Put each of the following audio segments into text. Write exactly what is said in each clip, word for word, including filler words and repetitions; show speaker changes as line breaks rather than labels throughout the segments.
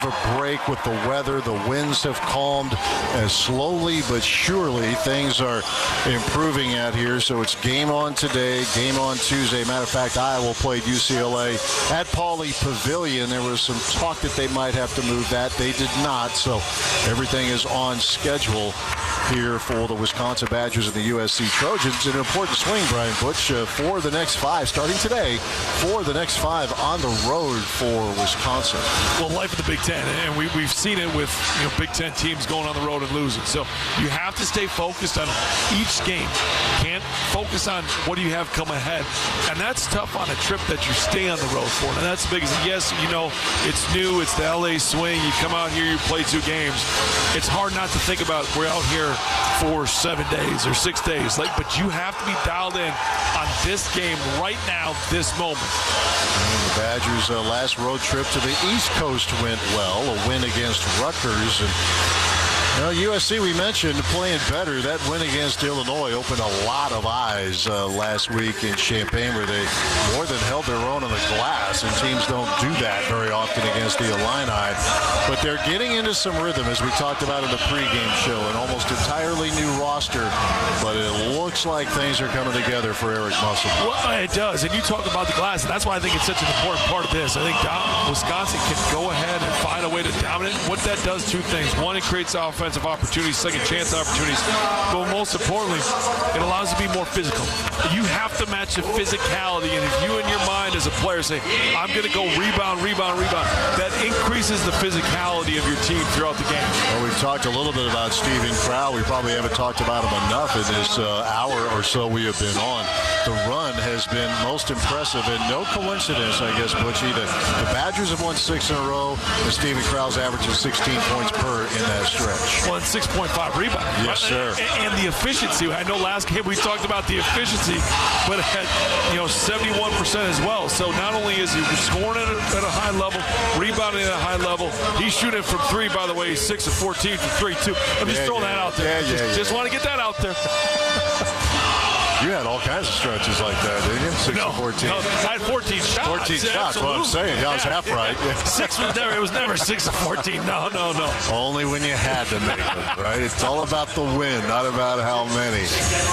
A break with the weather. The winds have calmed as slowly but surely things are improving out here. So it's game on today, game on Tuesday. Matter of fact, Iowa played U C L A at Pauley Pavilion. There was some talk that they might have to move that. They did not. So everything is on schedule here for the Wisconsin Badgers and the U S C Trojans. An important swing, Brian Butch, uh, for the next five, starting today, for the next five on the road for Wisconsin.
Well, life of the Big Ten, and we, we've seen it with you know Big Ten teams going on the road and losing. So you have to stay focused on each game. Can't focus on what do you have come ahead, and that's tough on a trip that you stay on the road for. And that's big. Yes, you know it's new. It's the L A swing. You come out here, you play two games. It's hard not to think about we're out here for seven days or six days. Like, but you have to be dialed in on this game right now, this moment.
And the Badgers' uh, last road trip to the East Coast went well, a win against Rutgers. And well, U S C, we mentioned, playing better. That win against Illinois opened a lot of eyes uh, last week in Champaign, where they more than held their own on the glass, and teams don't do that very often against the Illini. But they're getting into some rhythm, as we talked about in the pregame show, an almost entirely new roster, but it looks like things are coming together for Eric Musselman.
Well, it does, and you talk about the glass, and that's why I think it's such an important part of this. I think Wisconsin can go ahead and find a way to dominate. What that does, two things. One, it creates offensive opportunities, second chance opportunities, but most importantly, it allows you to be more physical. You have to match the physicality, and if you in your mind as a player say, I'm going to go rebound, rebound, rebound, that increases the physicality of your team throughout the game.
Well, we've talked a little bit about Steven Crowl. We probably haven't talked about him enough in this uh, hour or so we have been on. The run has been most impressive, and no coincidence, I guess, Butchie, that the Badgers have won six in a row, and Steven Crowl's averaging sixteen points per in that stretch.
Well, six point five rebounds.
Yes, sir.
And, and the efficiency. I know last game we talked about the efficiency, but at you know seventy-one percent as well. So not only is he scoring at a, at a high level, rebounding at a high level, he's shooting from three. By the way, he's six of fourteen from three too. I'm just
yeah,
throwing
yeah,
that out there.
Yeah, yeah,
just,
yeah.
just want to get that out there.
You had all kinds of stretches like that, didn't you? Six
no,
and fourteen.
No, I had fourteen shots.
fourteen shots, what I'm saying. Yeah, I was half right. Yeah.
Six was never, it was never six and fourteen. No, no, no.
Only when you had to make them, right? It's all about the win, not about how many.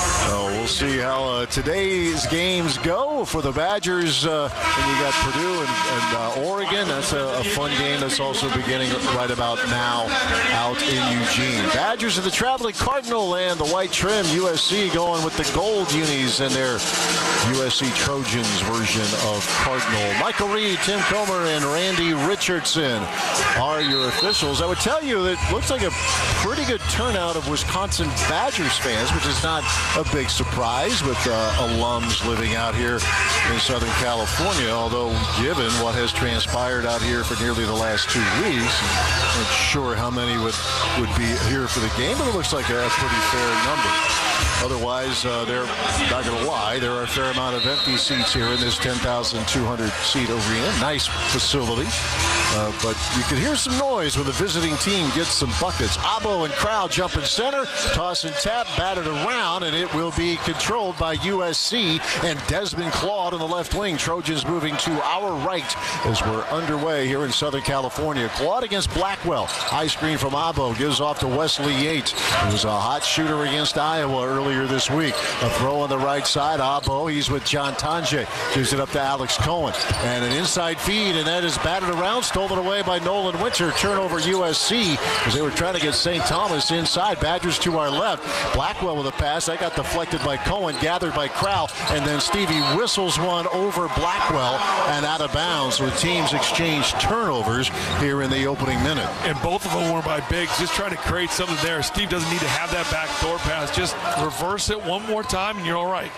So we'll see how uh, today's games go for the Badgers. Uh, and you got Purdue and, and uh, Oregon. That's a, a fun game that's also beginning right about now out in Eugene. Badgers are the traveling Cardinal and the white trim. U S C going with the gold unis and their U S C Trojans version of Cardinal. Michael Reed, Tim Comer, and Randy Richardson are your officials. I would tell you that it looks like a pretty good turnout of Wisconsin Badgers fans, which is not a big surprise with uh, alums living out here in Southern California, although given what has transpired out here for nearly the last two weeks, I'm not sure how many would, would be here for the game, but it looks like a pretty fair number. Otherwise, uh, they're not going to lie, there are a fair amount of empty seats here in this ten thousand two hundred seat arena. Nice facility. Uh, but you can hear some noise when the visiting team gets some buckets. Abo and Crowd jump in center, toss and tap, batted around, and it will be controlled by U S C and Desmond Claude on the left wing. Trojans moving to our right as we're underway here in Southern California. Claude against Blackwell. High screen from Abo gives off to Wesley Yates. He was a hot shooter against Iowa earlier this week. A throw on the right side. Abo, he's with John Tonje. Gives it up to Alex Cohen. And an inside feed, and that is batted around. Stolen away by Nolan Winter. Turnover U S C as they were trying to get Saint Thomas inside. Badgers to our left. Blackwell with a pass. That got deflected by Cohen, gathered by Crowell, and then Stevie whistles one over Blackwell and out of bounds. So teams exchange turnovers here in the opening minute.
And both of them were by bigs, just trying to create something there. Steve doesn't need to have that back door pass. Just reverse it one more time and you're all right.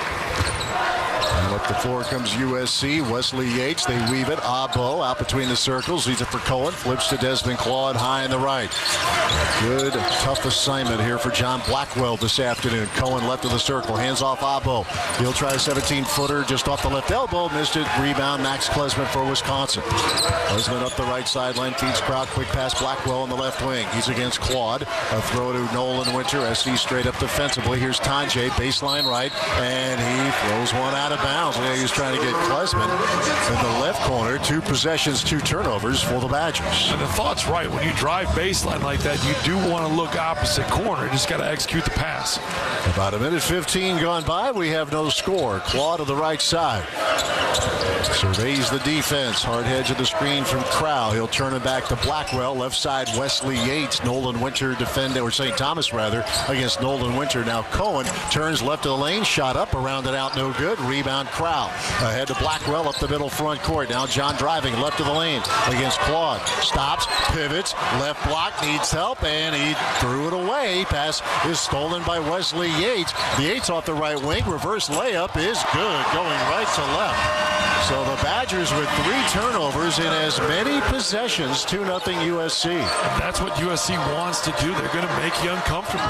And up the floor comes U S C. Wesley Yates, they weave it. Abo out between the circles. Leads it for Cohen. Flips to Desmond Claude high on the right. Good, tough assignment here for John Blackwell this afternoon. Cohen left of the circle. Hands off Abo. He'll try a seventeen-footer just off the left elbow. Missed it. Rebound, Max Klesman for Wisconsin. Klesman up the right sideline. Feeds Crowd. Quick pass Blackwell on the left wing. He's against Claude. A throw to Nolan Winter. S C straight up defensively. Here's Tonje. Baseline right. And he throws one out of bounds. He was trying to get Klesman in the left corner. Two possessions, two turnovers for the Badgers.
And the thought's right. When you drive baseline like that, you do want to look opposite corner. You just got to execute the pass.
About a minute fifteen gone by. We have no score. Claw to the right side. Surveys the defense. Hard hedge of the screen from Crowell. He'll turn it back to Blackwell. Left side, Wesley Yates. Nolan Winter defend, or Saint Thomas rather, against Nolan Winter. Now Cohen turns left of the lane. Shot up, around it out, no good. Rebound Crowell. Ahead to Blackwell up the middle front court. Now John driving left of the lane against Claude. Stops, pivots, left block, needs help, and he threw it away. Pass is stolen by Wesley Yates. Yates off the right wing. Reverse layup is good, going right to left. So the Badgers with three turnovers in as many possessions, two nothing U S C.
And that's what U S C wants to do. They're going to make you uncomfortable.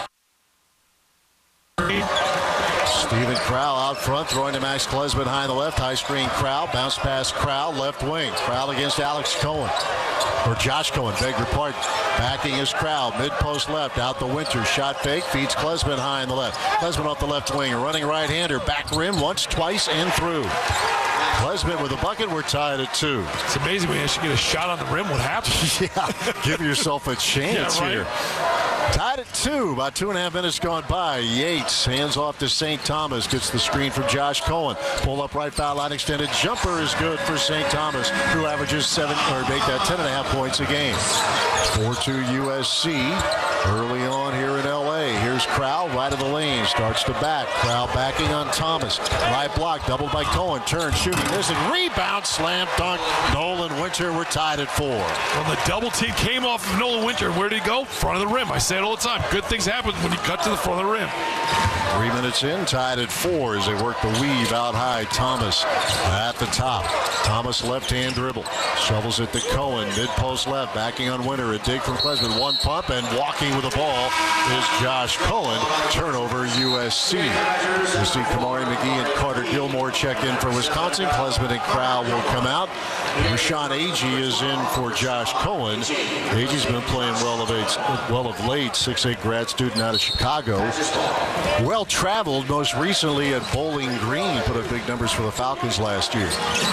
Stephen Crowell out front, throwing to Max Klesman behind the left. High screen Crowell, bounce pass Crowell, left wing. Crowell against Alex Cohen. Or Josh Cohen, beg your pardon. Backing his Crowell, mid-post left, out the Winter. Shot fake, feeds Klesman high in the left. Klesman off the left wing, running right-hander. Back rim once, twice, and through. Klesman with a bucket. We're tied at two.
It's amazing when you actually get a shot on the rim. What happens?
Yeah, give yourself a chance yeah, right. here. Tied at two. About two and a half minutes gone by. Yates hands off to Saint Thomas. Gets the screen from Josh Cohen. Pull up right foul line extended. Jumper is good for Saint Thomas, who averages seven or make that ten and a half points a game. four two U S C. Early on here in L A. Here's Crowell right of the lane. Starts to back. Crowell backing on Thomas. Right block. Doubled by Cohen. Turn. Shooting. Missing. Rebound. Slam dunk. Nolan Winter. We're tied at four.
Well, the double team came off of Nolan Winter. Where did he go? Front of the rim. I say it all the time. Good things happen when you cut to the front of the rim.
Three minutes in. Tied at four as they work the weave out high. Thomas at the top. Thomas left hand dribble. Shovels it to Cohen. Mid post left. Backing on Winter. A dig from Klesman. One pump and walking with the ball is Josh Cohen. Turnover U S C. We'll see Kamari McGee and Carter Gilmore check in for Wisconsin. Klesman and Crowell will come out. Rashawn Agee is in for Josh Cohen. Agee's been playing well of, eight, well of late. six eight grad student out of Chicago. Well traveled, most recently at Bowling Green. Put up big numbers for the Falcons last year.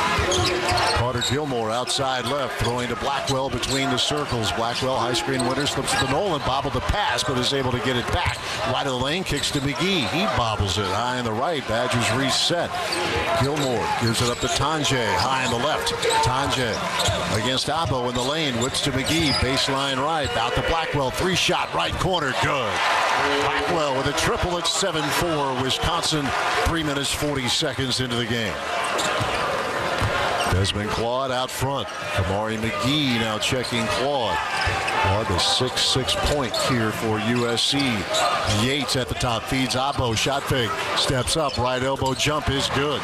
Carter Gilmore outside left, throwing to Blackwell between the circles. Blackwell, high screen Winter, slips to Nolan, bobbled the pass, but is able to get it back. Right of the lane, kicks to McGee. He bobbles it high in the right. Badgers reset. Gilmore gives it up to Tonje, high in the left. Tonje against Abo in the lane, whips to McGee, baseline right, out to Blackwell, three shot, right corner, good. Blackwell with a triple at seven four. Wisconsin, three minutes, forty seconds into the game. Desmond Claude out front. Kamari McGee now checking Claude. Claude, the six six point here for U S C. Yates at the top, feeds Abo, shot fake, steps up, right elbow jump is good.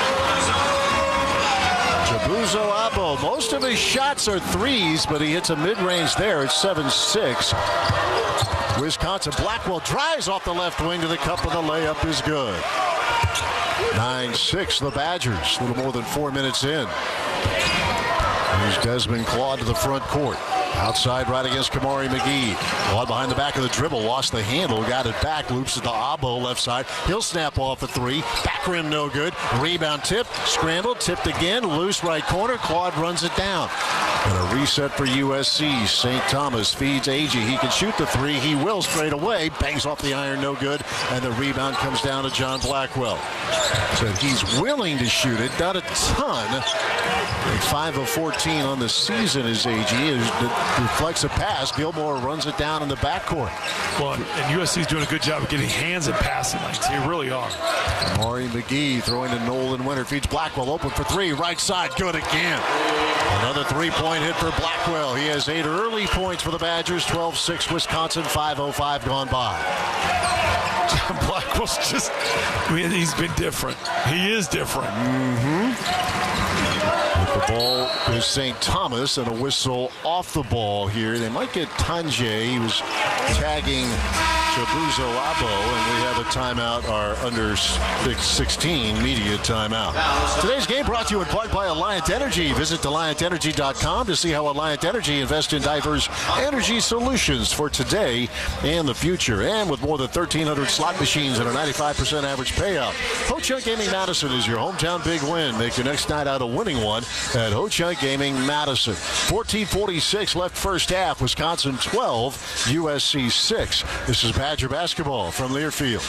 Chibuzo Abo, most of his shots are threes, but he hits a mid-range there. It's seven six. Wisconsin. Blackwell drives off the left wing to the cup, and the layup is good. nine six, the Badgers, a little more than four minutes in. Here's Desmond Claude to the front court. Outside right against Kamari McGee. Claude behind the back of the dribble, lost the handle, got it back, loops it to Abo left side. He'll snap off the three. Back rim no good. Rebound tip, scrambled, tipped again, loose right corner. Claude runs it down. And a reset for U S C. Saint Thomas feeds Agee. He can shoot the three. He will straight away. Bangs off the iron, no good. And the rebound comes down to John Blackwell. So he's willing to shoot it. Not a ton. Like five of fourteen on the season is Agee. It reflects a pass. Gilmore runs it down in the backcourt.
Well, and U S C's doing a good job of getting hands and passing lanes. They really are.
Kamari McGee throwing to Nolan Winter. Feeds Blackwell open for three. Right side, good again. Another three-point hit for Blackwell. He has eight early points for the Badgers. twelve six Wisconsin, five oh five gone by.
John Blackwell's just, I mean, he's been different. He is different.
Mm-hmm. With the ball is Saint Thomas, and a whistle off the ball here. They might get Tanjay. He was tagging Chabuzo Abo, and we have a timeout, our under sixteen media timeout. Today's game brought to you in part by Alliant Energy. Visit alliant energy dot com to see how Alliant Energy invests in diverse energy solutions for today and the future. And with more than thirteen hundred slot machines and a ninety-five percent average payout, Ho Chunk Gaming Madison is your hometown big win. Make your next night out a winning one at Ho Chunk Gaming Madison. fourteen forty-six left first half. Wisconsin twelve, U S C six. This is Badger basketball from Learfield.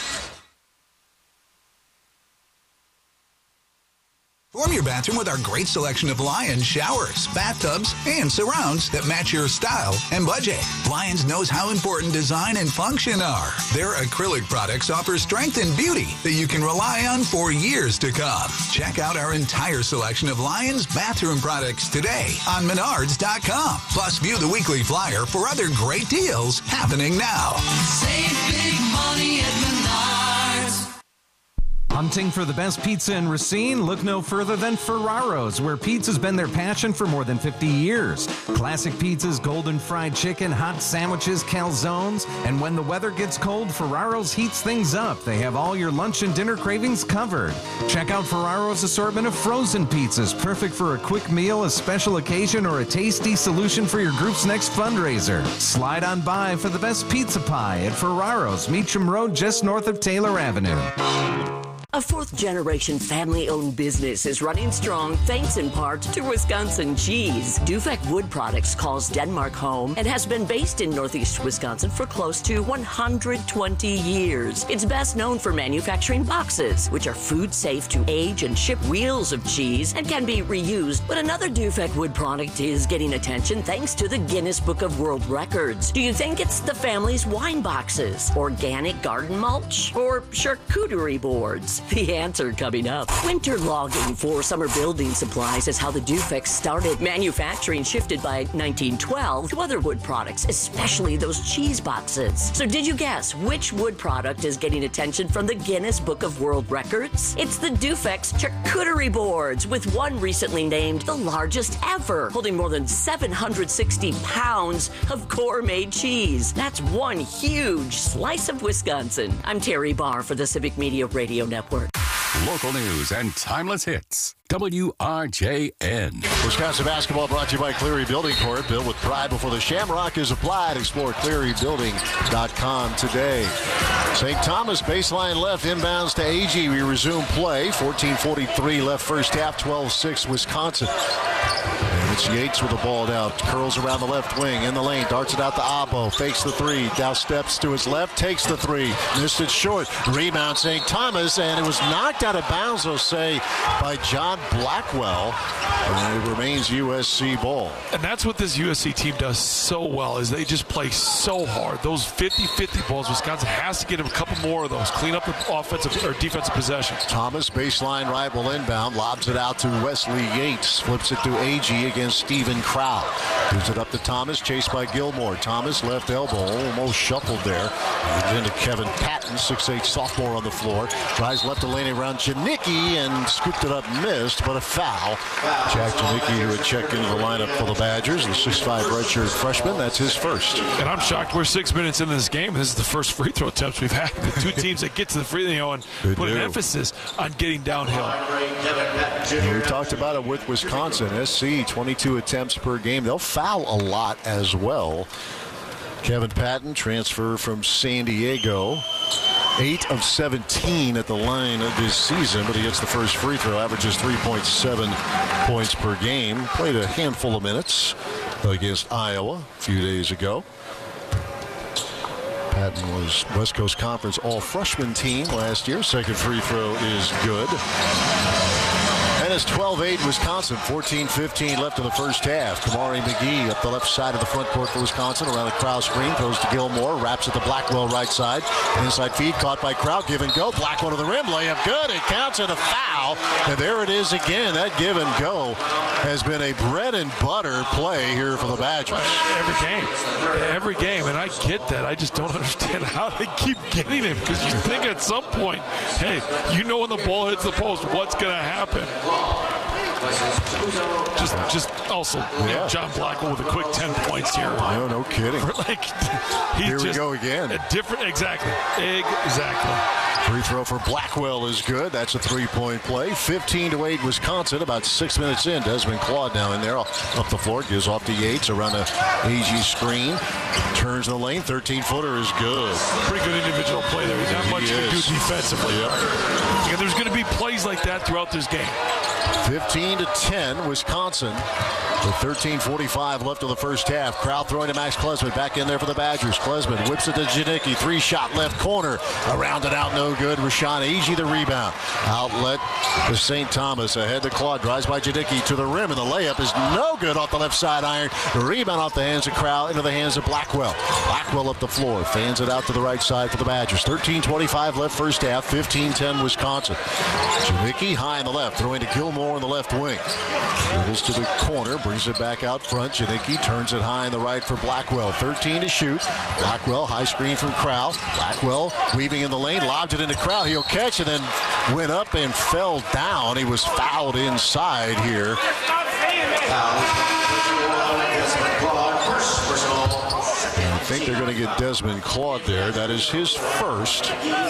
Form your bathroom with our great selection of Lions showers, bathtubs, and surrounds that match your style and budget. Lions knows how important design and function are. Their acrylic products offer strength and beauty that you can rely on for years to come. Check out our entire selection of Lions bathroom products today on menards dot com. Plus, view the weekly flyer for other great deals happening now.
Save big money at Menards.
Hunting for the best pizza in Racine? Look no further than Ferraro's, where pizza's been their passion for more than fifty years. Classic pizzas, golden fried chicken, hot sandwiches, calzones, and when the weather gets cold, Ferraro's heats things up. They have all your lunch and dinner cravings covered. Check out Ferraro's assortment of frozen pizzas, perfect for a quick meal, a special occasion, or a tasty solution for your group's next fundraiser. Slide on by for the best pizza pie at Ferraro's, Meacham Road, just north of Taylor Avenue.
A fourth-generation family-owned business is running strong thanks in part to Wisconsin cheese. Dufek Wood Products calls Denmark home and has been based in northeast Wisconsin for close to one hundred twenty years. It's best known for manufacturing boxes, which are food safe to age and ship wheels of cheese and can be reused. But another Dufek Wood product is getting attention thanks to the Guinness Book of World Records. Do you think it's the family's wine boxes, organic garden mulch, or charcuterie boards? The answer coming up. Winter logging for summer building supplies is how the Dufek started. Manufacturing shifted by nineteen twelve to other wood products, especially those cheese boxes. So did you guess which wood product is getting attention from the Guinness Book of World Records? It's the Dufek's charcuterie boards, with one recently named the largest ever, holding more than seven hundred sixty pounds of gourmet cheese. That's one huge slice of Wisconsin. I'm Terry Barr for the Civic Media Radio Network.
Local news and timeless hits. W R J N.
Wisconsin basketball brought to you by Cleary Building Corp. Built with pride before the Shamrock is applied. Explore cleary building dot com today. Saint Thomas baseline left, inbounds to A G. We resume play. fourteen forty-three left first half, twelve six Wisconsin. And it's Yates with the ball down. Curls around the left wing, in the lane, darts it out to Abo. Fakes the three, now steps to his left, takes the three. Missed it short. Rebound Saint Thomas, and it was knocked out of bounds, they'll say, by John Blackwell. And it remains U S C ball.
And that's what this U S C team does so well, is they just play so hard. Those fifty-fifty balls, Wisconsin has to get a couple more of those. Clean up the offensive or defensive possessions.
Thomas, baseline right, will inbound. Lobs it out to Wesley Yates. Flips it to A G against Stephen Crowell. Gives it up to Thomas, chased by Gilmore. Thomas, left elbow, almost shuffled there. And into Kevin Patton, six eight sophomore on the floor. Tries left to lane around Janicki and scooped it up, missed, but a foul. Jack Janicki, who had checked into the lineup for the Badgers, the six five redshirt freshman, that's his first.
And I'm shocked we're six minutes into this game. This is the first free throw attempts we've had. The two teams that get to the free throw and Good put do. an emphasis on getting downhill.
And we talked about it with Wisconsin. S C, twenty-two attempts per game. They'll foul a lot as well. Kevin Patton, transfer from San Diego. eight of seventeen at the line of this season, but he gets the first free throw, averages three point seven points per game. Played a handful of minutes against Iowa a few days ago. Patton was West Coast Conference all-freshman team last year. Second free throw is good. And it's twelve eight Wisconsin, fourteen fifteen left in the first half. Kamari McGee up the left side of the front court for Wisconsin, around the Crowell screen, throws to Gilmore, wraps at the Blackwell right side. Inside feed caught by Crowell, give and go. Blackwell to the rim, layup good. It counts and a foul. And there it is again. That give and go has been a bread and butter play here for the Badgers.
Every game. Every game. And I get that. I just don't understand how they keep getting it, because you think at some point, hey, you know when the ball hits the post, what's going to happen? Just, just also, you know, John Blackwell with a quick ten points here.
No, no kidding.
For like, he's
Here we
just
go again.
A different, exactly, exactly.
Free throw for Blackwell is good. That's a three-point play. fifteen to eight Wisconsin. About six minutes in. Desmond Claude now in there. Up the floor. Gives off to Yates around the A G screen. Turns in the lane. thirteen-footer is good.
Pretty good individual play there. He's not much he to do defensively.
Yep.
And there's going to be plays like that throughout this game.
fifteen to ten Wisconsin. With thirteen forty-five left of the first half. Crowd throwing to Max Klesman. Back in there for the Badgers. Klesman whips it to Janicki. Three-shot left corner. Around and out, no good. Rashawn Agee the rebound. Outlet to Saint Thomas. Ahead to Claude. Drives by Janicki to the rim. And the layup is no good off the left side iron. The rebound off the hands of Crowd into the hands of Blackwell. Blackwell up the floor. Fans it out to the right side for the Badgers. thirteen twenty-five left first half. fifteen ten Wisconsin. Janicki high on the left. Throwing to Gilmore on the left wing. Dribbles to the corner. Brings it back out front. Janicki turns it high on the right for Blackwell. thirteen to shoot. Blackwell, high screen from Crowell. Blackwell weaving in the lane. Lobbed it into Crowell. He'll catch and then went up and fell down. He was fouled inside here. I think they're going to get Desmond Claude there. That is his first.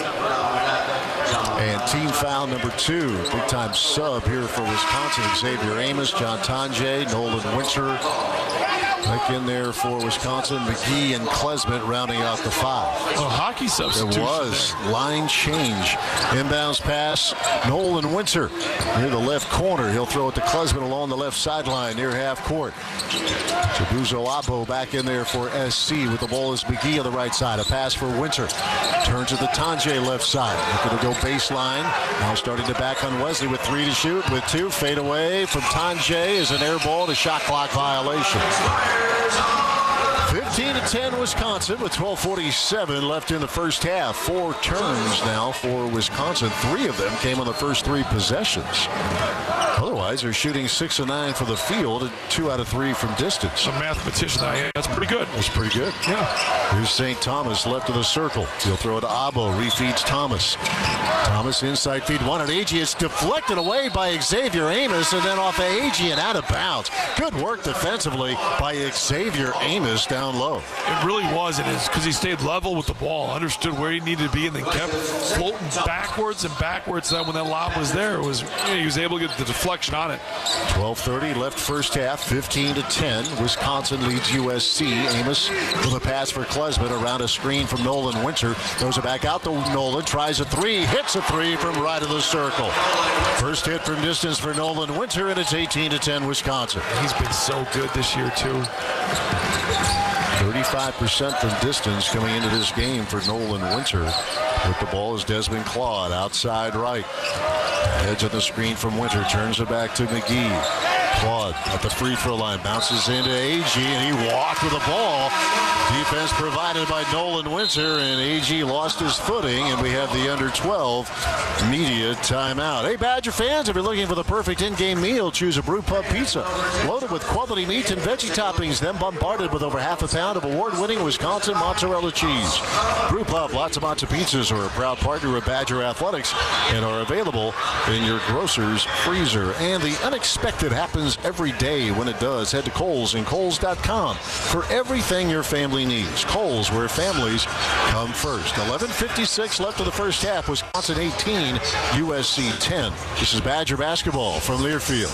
And team foul number two. Big time sub here for Wisconsin. Xavier Amos, John Tonje, Nolan Winter. Back in there for Wisconsin. McGee and Klesman rounding out the five.
Oh, hockey substitution.
It was.
There.
Line change. Inbounds pass. Nolan Winter near the left corner. He'll throw it to Klesman along the left sideline near half court. Chibuzo Abo back in there for S C with the ball is McGee on the right side. A pass for Winter. Turns to the Tonje left side. Looking to go baseline. Now starting to back on Wesley with three to shoot. With two. Fade away from Tonje is an air ball and a shot clock violation. fifteen to ten Wisconsin with twelve forty-seven left in the first half. Four turns now for Wisconsin. Three of them came on the first three possessions. Otherwise, they're shooting six and nine for the field and two out of three from distance.
A mathematician, that's pretty good.
That's pretty good.
Yeah.
Here's Saint Thomas left of the circle. He'll throw it to Abo. Refeeds Thomas. Thomas inside feed one at Agee. It's deflected away by Xavier Amos and then off of Agee and out of bounds. Good work defensively by Xavier Amos down low.
It really was. It is because he stayed level with the ball, understood where he needed to be, and then kept floating backwards and backwards. Then when that lob was there, it was he was able to get the deflection on it.
twelve thirty left first half. fifteen to ten. Wisconsin leads U S C. Amos with a pass for Klesman around a screen from Nolan Winter. Throws it back out to Nolan. Tries a three. Hits a three from right of the circle. First hit from distance for Nolan Winter, and it's eighteen to ten Wisconsin.
He's been so good this year too.
thirty-five percent from distance coming into this game for Nolan Winter. With the ball is Desmond Claude outside right. Edge of the screen from Winter. Turns it back to McGee. Claude at the free throw line. Bounces into Agee, and he walked with the ball. Defense provided by Nolan Winter, and Agee lost his footing, and we have the under twelve media timeout. Hey, Badger fans, if you're looking for the perfect in-game meal, choose a Brew Pub Pizza. Loaded with quality meat and veggie toppings, then bombarded with over half a pound of award-winning Wisconsin mozzarella cheese. Brew Pub, lots of matzo pizzas, are a proud partner of Badger Athletics and are available in your grocer's freezer. And the unexpected happens every day. When it does, head to Kohl's and Kohl's dot com for everything your family needs. Kohl's, where families come first. eleven fifty-six left of the first half. Wisconsin eighteen, U S C ten. This is Badger basketball from Learfield.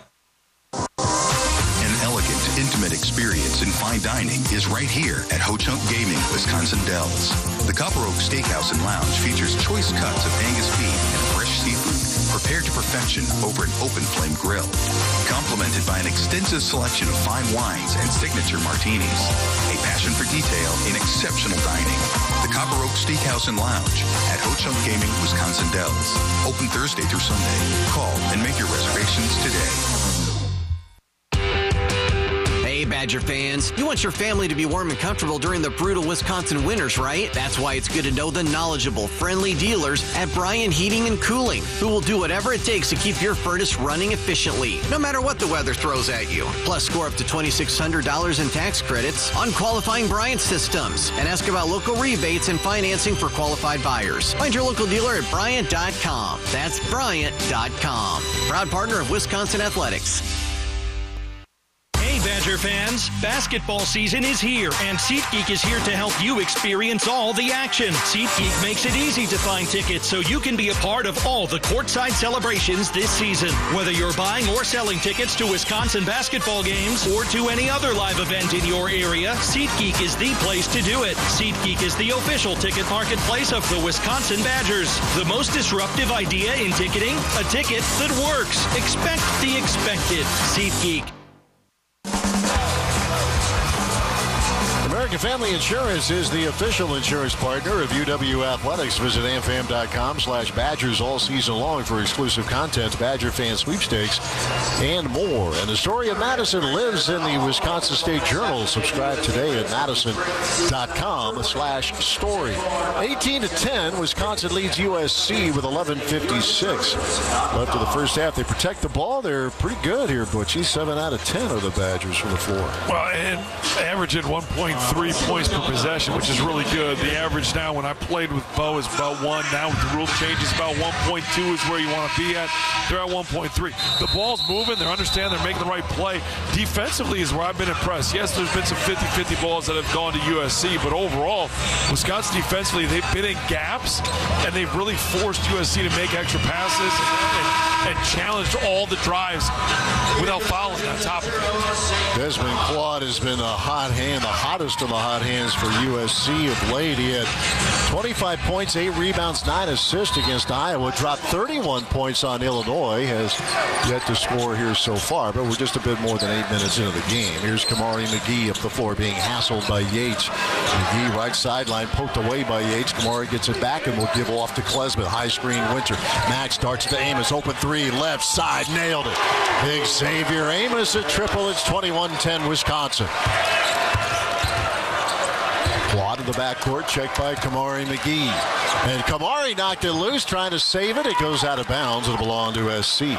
An elegant, intimate experience in fine dining is right here at Ho Chunk Gaming, Wisconsin Dells. The Copper Oak Steakhouse and Lounge features choice cuts of Angus beef and fresh seafood prepared to perfection over an open flame grill. Complemented by an extensive selection of fine wines and signature martinis. A passion for detail in exceptional dining. The Copper Oak Steakhouse and Lounge at Ho Chunk Gaming, Wisconsin Dells. Open Thursday through Sunday. Call and make your reservations today.
Badger fans, you want your family to be warm and comfortable during the brutal Wisconsin winters, right? That's why it's good to know the knowledgeable, friendly dealers at Bryan Heating and Cooling, who will do whatever it takes to keep your furnace running efficiently, no matter what the weather throws at you. Plus, score up to two thousand six hundred dollars in tax credits on qualifying Bryant systems, and ask about local rebates and financing for qualified buyers. Find your local dealer at Bryant dot com. That's Bryant dot com. Proud partner of Wisconsin Athletics.
Hey Badger fans, basketball season is here, and SeatGeek is here to help you experience all the action. SeatGeek makes it easy to find tickets so you can be a part of all the courtside celebrations this season. Whether you're buying or selling tickets to Wisconsin basketball games or to any other live event in your area, SeatGeek is the place to do it. SeatGeek is the official ticket marketplace of the Wisconsin Badgers. The most disruptive idea in ticketing? A ticket that works. Expect the expected. SeatGeek.
American Family Insurance is the official insurance partner of U W Athletics. Visit amfam.com slash Badgers all season long for exclusive content, Badger fan sweepstakes, and more. And the story of Madison lives in the Wisconsin State Journal. Subscribe today at madison.com slash story. eighteen to ten, Wisconsin leads U S C with eleven fifty-six. Left of the first half, they protect the ball. They're pretty good here, Butchie. seven out of ten are the Badgers from the floor.
Well, and averaging one point three points per possession, which is really good. The average now, when I played with Bo, is about one. Now with the rule changes, about one point two is where you want to be at. They're at one point three. The ball's moving. They're understanding they're making the right play. Defensively is where I've been impressed. Yes, there's been some fifty-fifty balls that have gone to U S C, but overall, Wisconsin defensively, they've been in gaps, and they've really forced U S C to make extra passes and, and, and challenged all the drives without fouling on top of it.
Desmond Claude has been a hot hand, the hottest of the hot hands for U S C of late. He had twenty-five points, eight rebounds, nine assists against Iowa. Dropped thirty-one points on Illinois. Has yet to score here so far, but we're just a bit more than eight minutes into the game. Here's Kamari McGee up the floor being hassled by Yates. McGee right sideline, poked away by Yates. Kamari gets it back and will give off to Klesmit. High screen Winter. Max starts to Amos. Open three, left side, nailed it. Big Xavier Amos a triple. It's twenty-one ten Wisconsin. Claude in the backcourt, checked by Kamari McGee. And Kamari knocked it loose, trying to save it. It goes out of bounds. It'll belong to S C.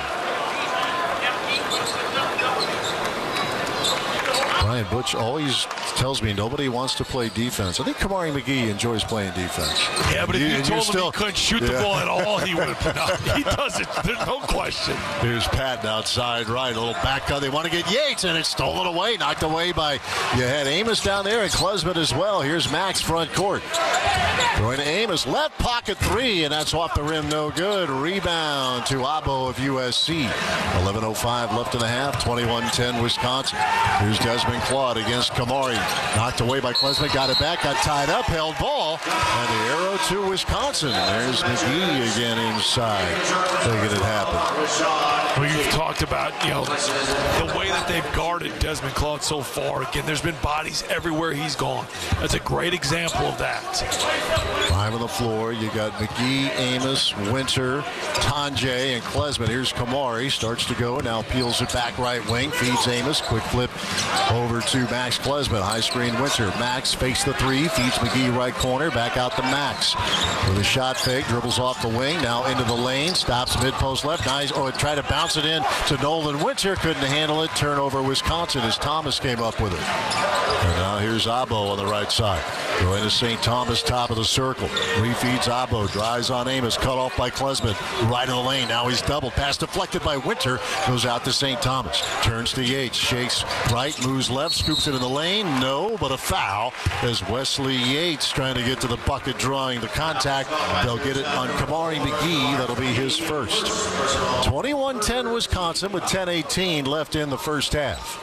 Brian Butch always tells me nobody wants to play defense. I think Kamari McGee enjoys playing defense.
Yeah, but if you, you told him
still,
he couldn't shoot yeah. the ball at all, he would have. No, he doesn't. There's no question.
Here's Patton outside right. A little back cut. They want to get Yates, and it's stolen away. Knocked away by, you had Amos down there and Klesmit as well. Here's Max front court. Throwing to Amos. Left pocket three, and that's off the rim. No good. Rebound to Abo of U S C. eleven oh five left in the half. twenty-one ten Wisconsin. Here's Desmond Claude against Kamari. Knocked away by Klesmit. Got it back. Got tied up. Held ball. And the arrow to Wisconsin. There's McGee again inside. Making it happen.
Well, you've talked about, you know, the way that they've guarded Desmond Claude so far. Again, there's been bodies everywhere he's gone. That's a great example of that.
Five on the floor. You got McGee, Amos, Winter, Tanjay, and Klesmit. Here's Kamari. Starts to go. Now peels it back right wing. Feeds Amos. Quick flip over to Max Klesmit. High screen Winter. Max fakes the three. Feeds McGee right corner. Back out to Max. With a shot fake. Dribbles off the wing. Now into the lane. Stops mid post left. Nice. Oh, tried to bounce it in to Nolan Winter. Couldn't handle it. Turnover Wisconsin as Thomas came up with it. And now here's Abo on the right side. Going to Saint Thomas, top of the circle. Refeeds Abo. Drives on Amos. Cut off by Klesmit. Right in the lane. Now he's doubled. Pass deflected by Winter. Goes out to Saint Thomas. Turns to Yates. Shakes right. Moves left. Scoops it in the lane. No, but a foul as Wesley Yates trying to get to the bucket, drawing the contact. They'll get it on Kamari McGee. That'll be his first. twenty-one ten Wisconsin with ten eighteen left in the first half.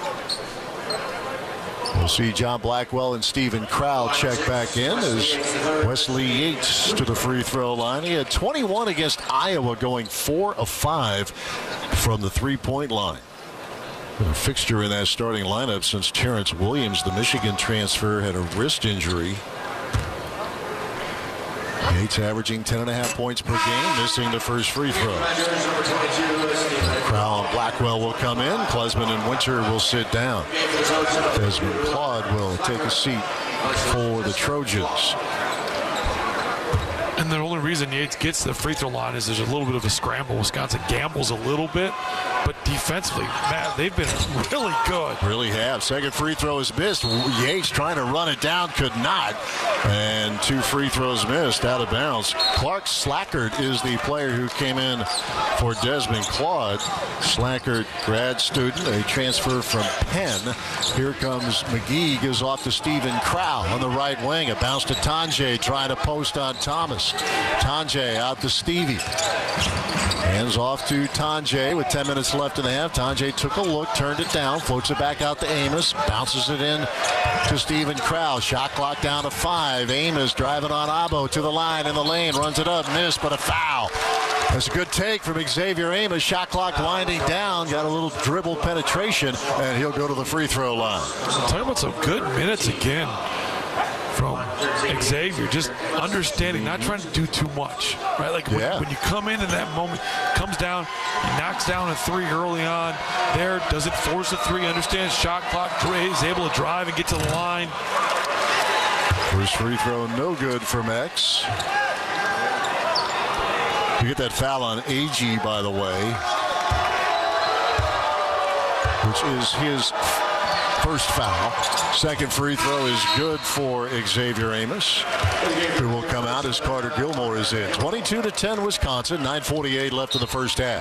We'll see John Blackwell and Stephen Crowell check back in as Wesley Yates to the free throw line. He had twenty-one against Iowa, going four of five from the three-point line. Been a fixture in that starting lineup since Terrence Williams, the Michigan transfer, had a wrist injury. Yates averaging ten and a half points per game, missing the first free throw. Crowell and Blackwell will come in. Klesman and Winter will sit down. Desmond Claude will take a seat for the Trojans.
And the only reason Yates gets to the free throw line is there's a little bit of a scramble. Wisconsin gambles a little bit, but defensively, man, they've been really good.
Really have. Second free throw is missed. Yates trying to run it down, could not. And two free throws missed, out of bounds. Clark Slackert is the player who came in for Desmond Claude. Slackert, grad student, a transfer from Penn. Here comes McGee, gives off to Stephen Crowell on the right wing. A bounce to Tanjay, trying to post on Thomas. Tanjay out to Stevie. Hands off to Tanjay with ten minutes left in the half. Tanjay took a look, turned it down, floats it back out to Amos, bounces it in to Stephen Crowell. Shot clock down to five. Amos driving on Abo to the line in the lane, runs it up, missed, but a foul. That's a good take from Xavier Amos. Shot clock winding down, got a little dribble penetration, and he'll go to the free throw line.
Talking about some good minutes again from Xavier, just understanding, not trying to do too much, right? Like when,
yeah.
when you come in in that moment, comes down, he knocks down a three early on, there, doesn't force a three, understands shot clock, is able to drive and get to the line.
First free throw, no good from X. You get that foul on A G, by the way, which is his first foul. Second free throw is good for Xavier Amos, who will come out as Carter Gilmore is in. twenty-two to ten Wisconsin, nine forty-eight left in the first half.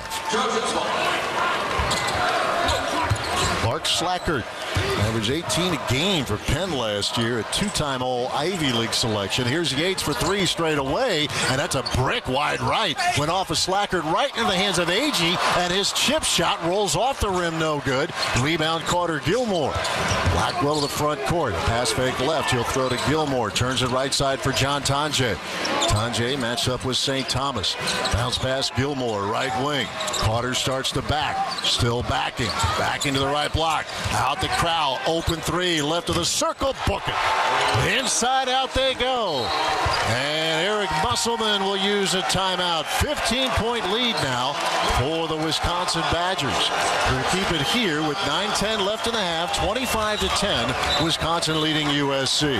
Clark Slackert averaged eighteen a game for Penn last year, a two-time All-Ivy League selection. Here's Yates for three straight away, and that's a brick wide right. Went off of Slackert right into the hands of A G, and his chip shot rolls off the rim, no good. Rebound Carter Gilmore. Blackwell to the front court. Pass fake left. He'll throw to Gilmore. Turns it right side for John Tanjay. Tanjay matched up with Saint Thomas. Bounce pass Gilmore, right wing. Carter starts to back. Still backing. Back into the right block. Out the crowd. Open three. Left of the circle. Book it. Inside out they go. And Eric Musselman will use a timeout. fifteen point lead now for the Wisconsin Badgers. We'll keep it here with nine ten left in the half. twenty-five to ten. Wisconsin leading U S C.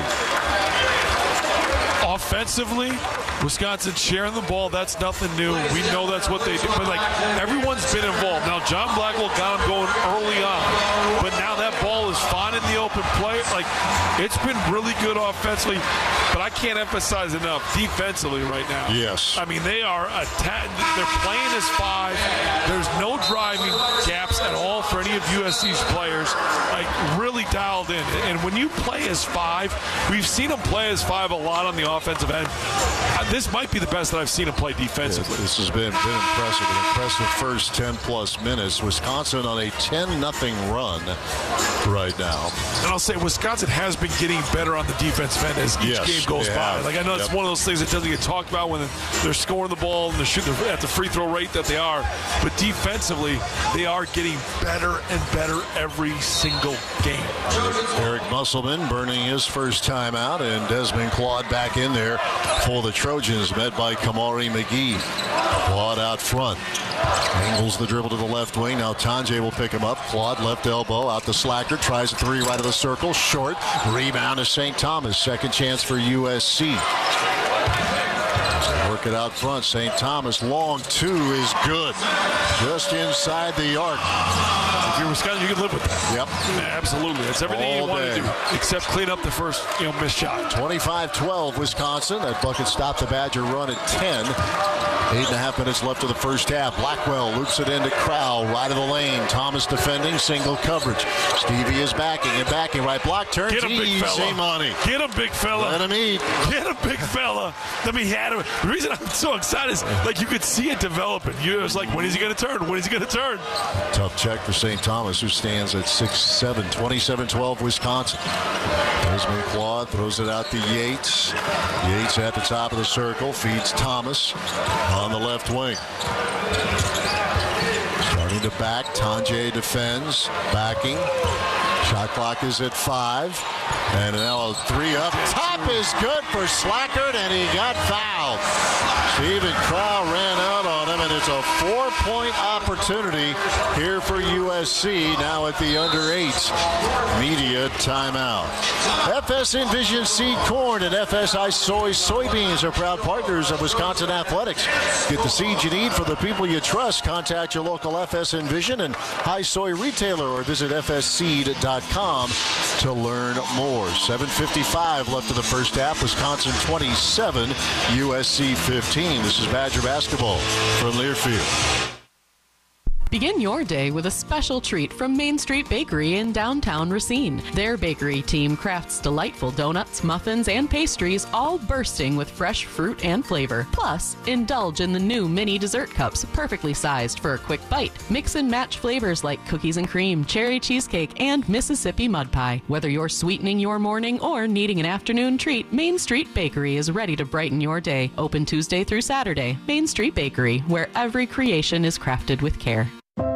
Offensively, Wisconsin sharing the ball, that's nothing new. We know that's what they do. But, like, everyone's been involved. Now, John Blackwell got him going early on. But now that ball is fine in the open play. Like, it's been really good offensively. But I can't emphasize enough defensively right now.
Yes.
I mean, they are atta- they're playing as five. There's no driving gaps at all for any of U S C's players. Like, really dialed in. And when you play as five, we've seen them play as five a lot on the offensive end. This might be the best that I've seen him play defensively.
Yeah, this has been, been impressive. An impressive first ten plus minutes. Wisconsin on a ten nothing run right now.
And I'll say Wisconsin has been getting better on the defensive end as each
yes,
game goes by. Like, I know it's
yep.
one of those things that doesn't get talked about when they're scoring the ball and they're shooting at the free throw rate that they are. But defensively, they are getting better and better every single game.
Eric Musselman burning his first time out, and Desmond Claude back in there for the Trojans, met by Kamari McGee. Claude out front. Angles the dribble to the left wing. Now Tanjay will pick him up. Claude left elbow out to Slackert. Tries a three right of the circle. Short. Rebound to Saint Thomas. Second chance for U S C. Work it out front. Saint Thomas. Long two is good. Just inside the arc.
If you're Wisconsin, you can live with that.
Yep.
Absolutely. That's everything
All
you want
day.
to do, except clean up the first, you know, missed shot.
twenty-five twelve Wisconsin. That bucket stopped the Badger run at ten. Eight and a half minutes left of the first half. Blackwell loops it into Crowell, right of the lane. Thomas defending, single coverage. Stevie is backing and backing. Right block, turns.
Get him, big fella.
Money.
Get him, big fella.
Let him eat.
Get him, big fella. Let me had him. The reason I'm so excited is, like, you could see it developing. You was like, when is he going to turn? When is he going to turn?
Tough check for Saint Thomas, who stands at six seven. twenty-seven twelve Wisconsin. Desmond Claude throws it out to Yates. Yates at the top of the circle. Feeds Thomas on the left wing. Starting to back. Tanjay defends. Backing. Shot clock is at five. And now a three up top is good for Slackert, and he got fouled. Stephen Crow ran out on him, and it's a four-point opportunity here for U S C now at the under eight. Media timeout. F S Envision Seed Corn and F S I Soy Soybeans are proud partners of Wisconsin Athletics. Get the seeds you need for the people you trust. Contact your local F S Envision and High Soy retailer or visit f s seed dot com to learn more. seven fifty-five left of the first half. Wisconsin twenty-seven, U S C fifteen. This is Badger basketball from Learfield.
Begin your day with a special treat from Main Street Bakery in downtown Racine. Their bakery team crafts delightful donuts, muffins, and pastries, all bursting with fresh fruit and flavor. Plus, indulge in the new mini dessert cups, perfectly sized for a quick bite. Mix and match flavors like cookies and cream, cherry cheesecake, and Mississippi mud pie. Whether you're sweetening your morning or needing an afternoon treat, Main Street Bakery is ready to brighten your day. Open Tuesday through Saturday. Main Street Bakery, where every creation is crafted with care.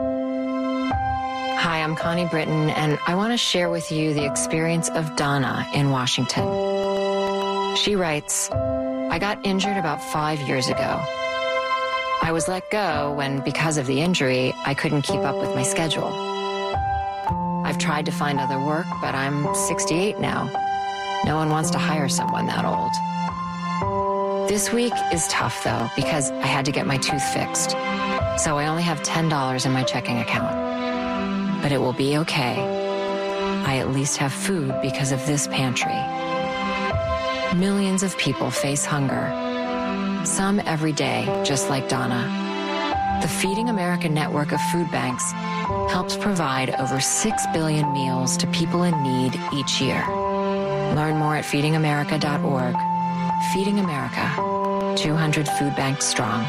Hi, I'm Connie Britton, and I want to share with you the experience of Donna in Washington. She writes, I got injured about five years ago. I was let go when, because of the injury, I couldn't keep up with my schedule. I've tried to find other work, but I'm sixty-eight now. No one wants to hire someone that old. This week is tough, though, because I had to get my tooth fixed. So I only have ten dollars in my checking account. But it will be okay. I at least have food because of this pantry. Millions of people face hunger. Some every day, just like Donna. The Feeding America network of food banks helps provide over six billion meals to people in need each year. Learn more at feeding america dot org. Feeding America, two hundred food banks strong.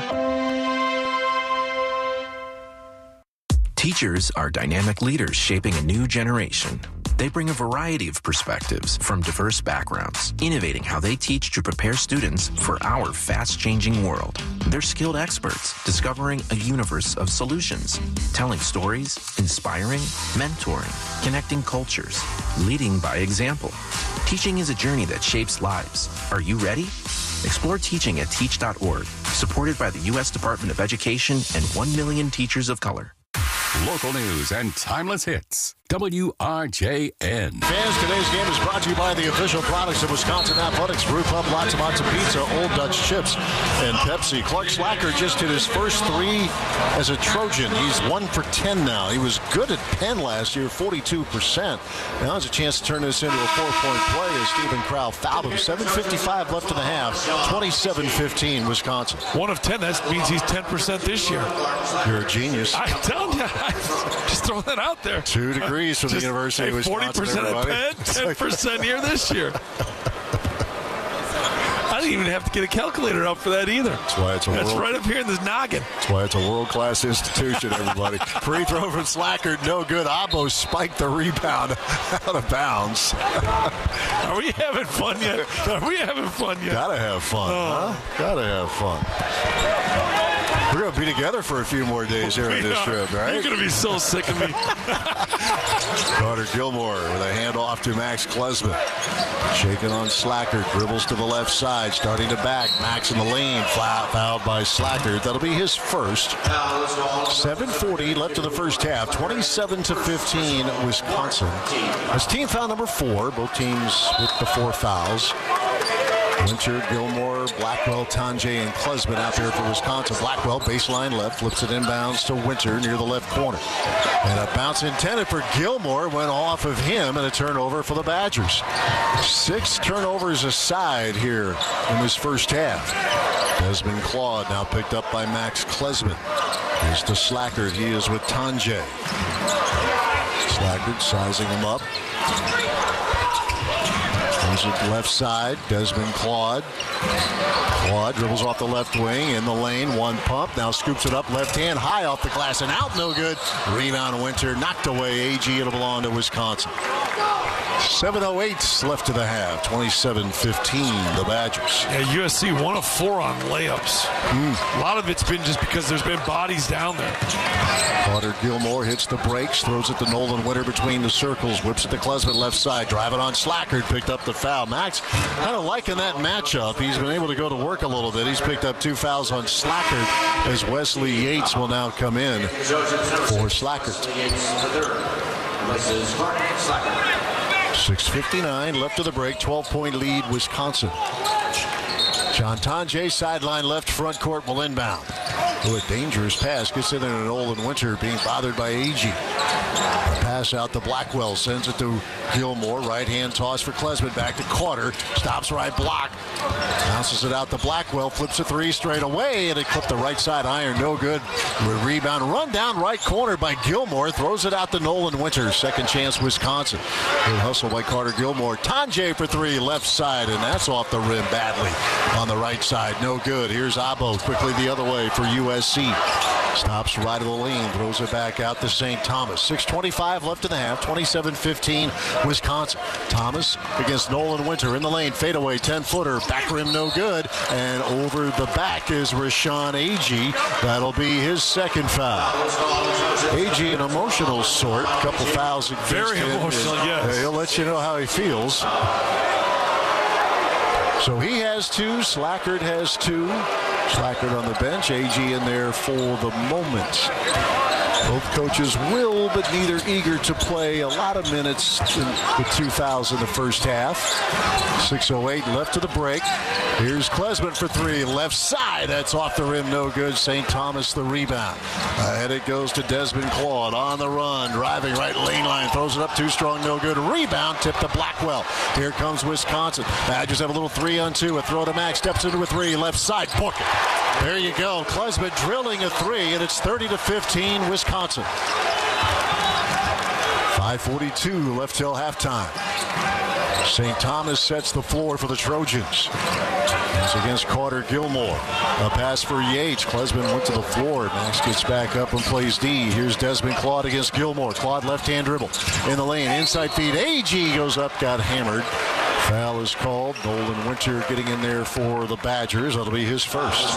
Teachers are dynamic leaders shaping a new generation. They bring a variety of perspectives from diverse backgrounds, innovating how they teach to prepare students for our fast-changing world. They're skilled experts, discovering a universe of solutions, telling stories, inspiring, mentoring, connecting cultures, leading by example. Teaching is a journey that shapes lives. Are you ready? Explore teaching at teach dot org, supported by the U S Department of Education and one million teachers of color.
Local news and timeless hits. W R J N.
Fans, today's game is brought to you by the official products of Wisconsin Athletics. Brew Pub, Lots and Lots of Pizza, Old Dutch Chips, and Pepsi. Clark Slacker just hit his first three as a Trojan. He's one for ten now. He was good at Penn last year, forty-two percent. Now has a chance to turn this into a four-point play as Stephen Crow fouled him. seven fifty-five left in the half. twenty-seven fifteen, Wisconsin.
One of ten. That means he's ten percent this year.
You're a genius.
I'm telling you. Just throwing that out there.
Two degrees from
Just,
the University
hey,
of Wisconsin.
forty percent at Penn, ten percent here this year. I didn't even have to get a calculator out for that either. That's
why it's a
That's
world,
right up here in this noggin.
That's why it's a world-class institution, everybody. Free throw from Slacker, no good. Abo spiked the rebound out of bounds.
Are we having fun yet? Are we having fun yet?
Gotta have fun,
oh.
huh? Gotta have fun. We're going to be together for a few more days here on this
are.
trip, right?
You're going to be so sick of me.
Carter Gilmore with a handoff to Max Klesman. Shaking on Slacker, dribbles to the left side, starting to back. Max in the lane, fouled by Slacker. That'll be his first. seven forty left in the first half, twenty-seven to fifteen, Wisconsin. That's team foul number four, both teams with the four fouls. Winter, Gilmore, Blackwell, Tanjay, and Klesman out there for Wisconsin. Blackwell, baseline left, flips it inbounds to Winter near the left corner. And a bounce intended for Gilmore went off of him, and a turnover for the Badgers. Six turnovers aside here in this first half. Desmond Claude now picked up by Max Klesman. Here's to Slackard. He is with Tanjay. Slackard sizing him up. Comes at the left side. Desmond Claude. Claude dribbles off the left wing in the lane. One pump. Now scoops it up left hand high off the glass and out. No good. Rebound Winter knocked away. A G. It'll belong to Wisconsin. seven oh eight left to the half. twenty-seven fifteen, the Badgers.
Yeah, U S C one of four on layups. Mm. A lot of it's been just because there's been bodies down there.
Carter Gilmore hits the brakes, throws it to Nolan Winter between the circles, whips it to Klesmit left side, driving on Slackard, picked up the foul. Max kind of liking that matchup. He's been able to go to work a little bit. He's picked up two fouls on Slackard as Wesley Yates will now come in for Slackard. six fifty-nine left of the break, twelve-point lead, Wisconsin. John Tonje, sideline left, front court will inbound. Oh, a dangerous pass. Gets in there to Nolan Winter, being bothered by Agee. Pass out to Blackwell, sends it to Gilmore. Right-hand toss for Klesmit, back to Carter. Stops right block. Bounces it out to Blackwell, flips a three straight away, and it clipped the right side iron. No good. Rebound, run down right corner by Gilmore. Throws it out to Nolan Winter. Second chance, Wisconsin. Good hustle by Carter Gilmore. Tonje for three, left side, and that's off the rim badly on the right side. No good. Here's Abo quickly the other way for U S C. Stops right of the lane, throws it back out to Saint Thomas. six twenty-five left in the half, twenty-seven fifteen Wisconsin. Thomas against Nolan Winter in the lane, fadeaway ten-footer, back rim no good, and over the back is Rashawn Agee. That'll be his second foul. Agee, an emotional sort, a couple fouls against
Very
him.
emotional, yes.
He'll let you know how he feels. So he has two, Slackard has two. Slackard on the bench, Agee in there for the moment. Both coaches will, but neither eager to play a lot of minutes in, with two fouls in the first half. six oh eight left to the break. Here's Klesmit for three, left side. That's off the rim, no good. Saint Thomas the rebound. Ahead it goes to Desmond Claude on the run, driving right lane line, throws it up too strong, no good. Rebound, tip to Blackwell. Here comes Wisconsin. Badgers have a little three on two. A throw to Max, steps into a three, left side, book it. There you go. Klesmit drilling a three, and it's thirty to fifteen, Wisconsin. five forty-two left till halftime. Saint Thomas sets the floor for the Trojans. It's against Carter Gilmore. A pass for Yates. Klesmit went to the floor. Max gets back up and plays D. Here's Desmond Claude against Gilmore. Claude left-hand dribble in the lane. Inside feed. Agee goes up, got hammered. Foul is called. Nolan Winter getting in there for the Badgers. That'll be his first.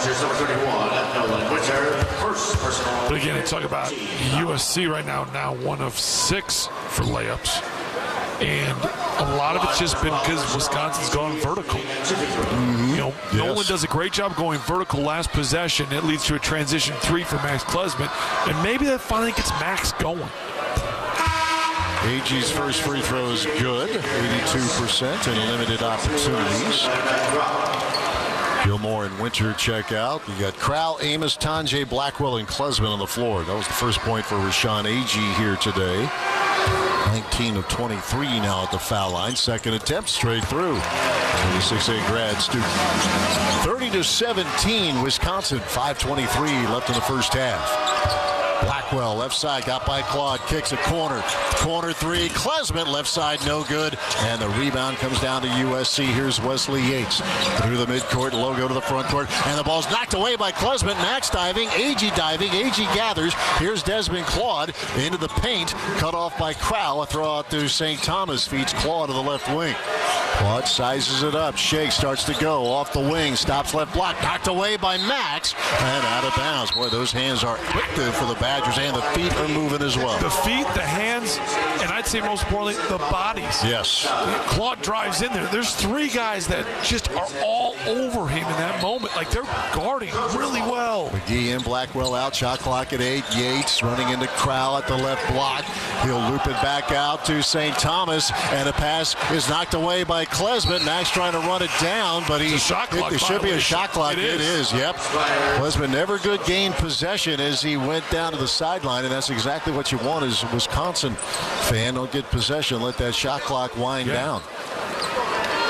But again, talk about U S C right now, now one of six for layups. And a lot of it's just been because Wisconsin's gone vertical. Mm-hmm. You know, yes. Nolan does a great job going vertical last possession. It leads to a transition three for Max Klesmit. And maybe that finally gets Max going.
Agee's first free throw is good, eighty-two percent in limited opportunities. Gilmore and Winter check out. You got Crowell, Amos, Tonje, Blackwell, and Klesmit on the floor. That was the first point for Rashawn Agee here today. nineteen of twenty-three now at the foul line. Second attempt straight through. twenty-six A grad student. thirty to seventeen, Wisconsin. five twenty-three left in the first half. Blackwell, left side, got by Claude, kicks a corner. Corner three, Klesmit, left side, no good. And the rebound comes down to U S C. Here's Wesley Yates. Through the midcourt, logo to the front court. And the ball's knocked away by Klesmit. Max diving, Agee diving, Agee gathers. Here's Desmond Claude into the paint, cut off by Crowell. A throw out to Saint Thomas, feeds Claude to the left wing. Claude sizes it up, Shake starts to go, off the wing, stops left block, knocked away by Max, and out of bounds. Boy, those hands are active for the Badgers, and the feet are moving as well.
The feet, the hands, and I'd say most importantly, the bodies.
Yes.
Claude drives in there. There's three guys that just are all over him in that moment. Like, they're guarding really well.
McGee and Blackwell out, shot clock at eight. Yates running into Crowell at the left block. He'll loop it back out to Saint Thomas, and a pass is knocked away by Klesmit. Max trying to run it down, but he
shot clock
it, it should be a shot clock.
It
is. It is, yep. Klesmit never good gained possession as he went down to the sideline, and that's exactly what you want as a Wisconsin fan. Don't get possession, let that shot clock wind yeah. down.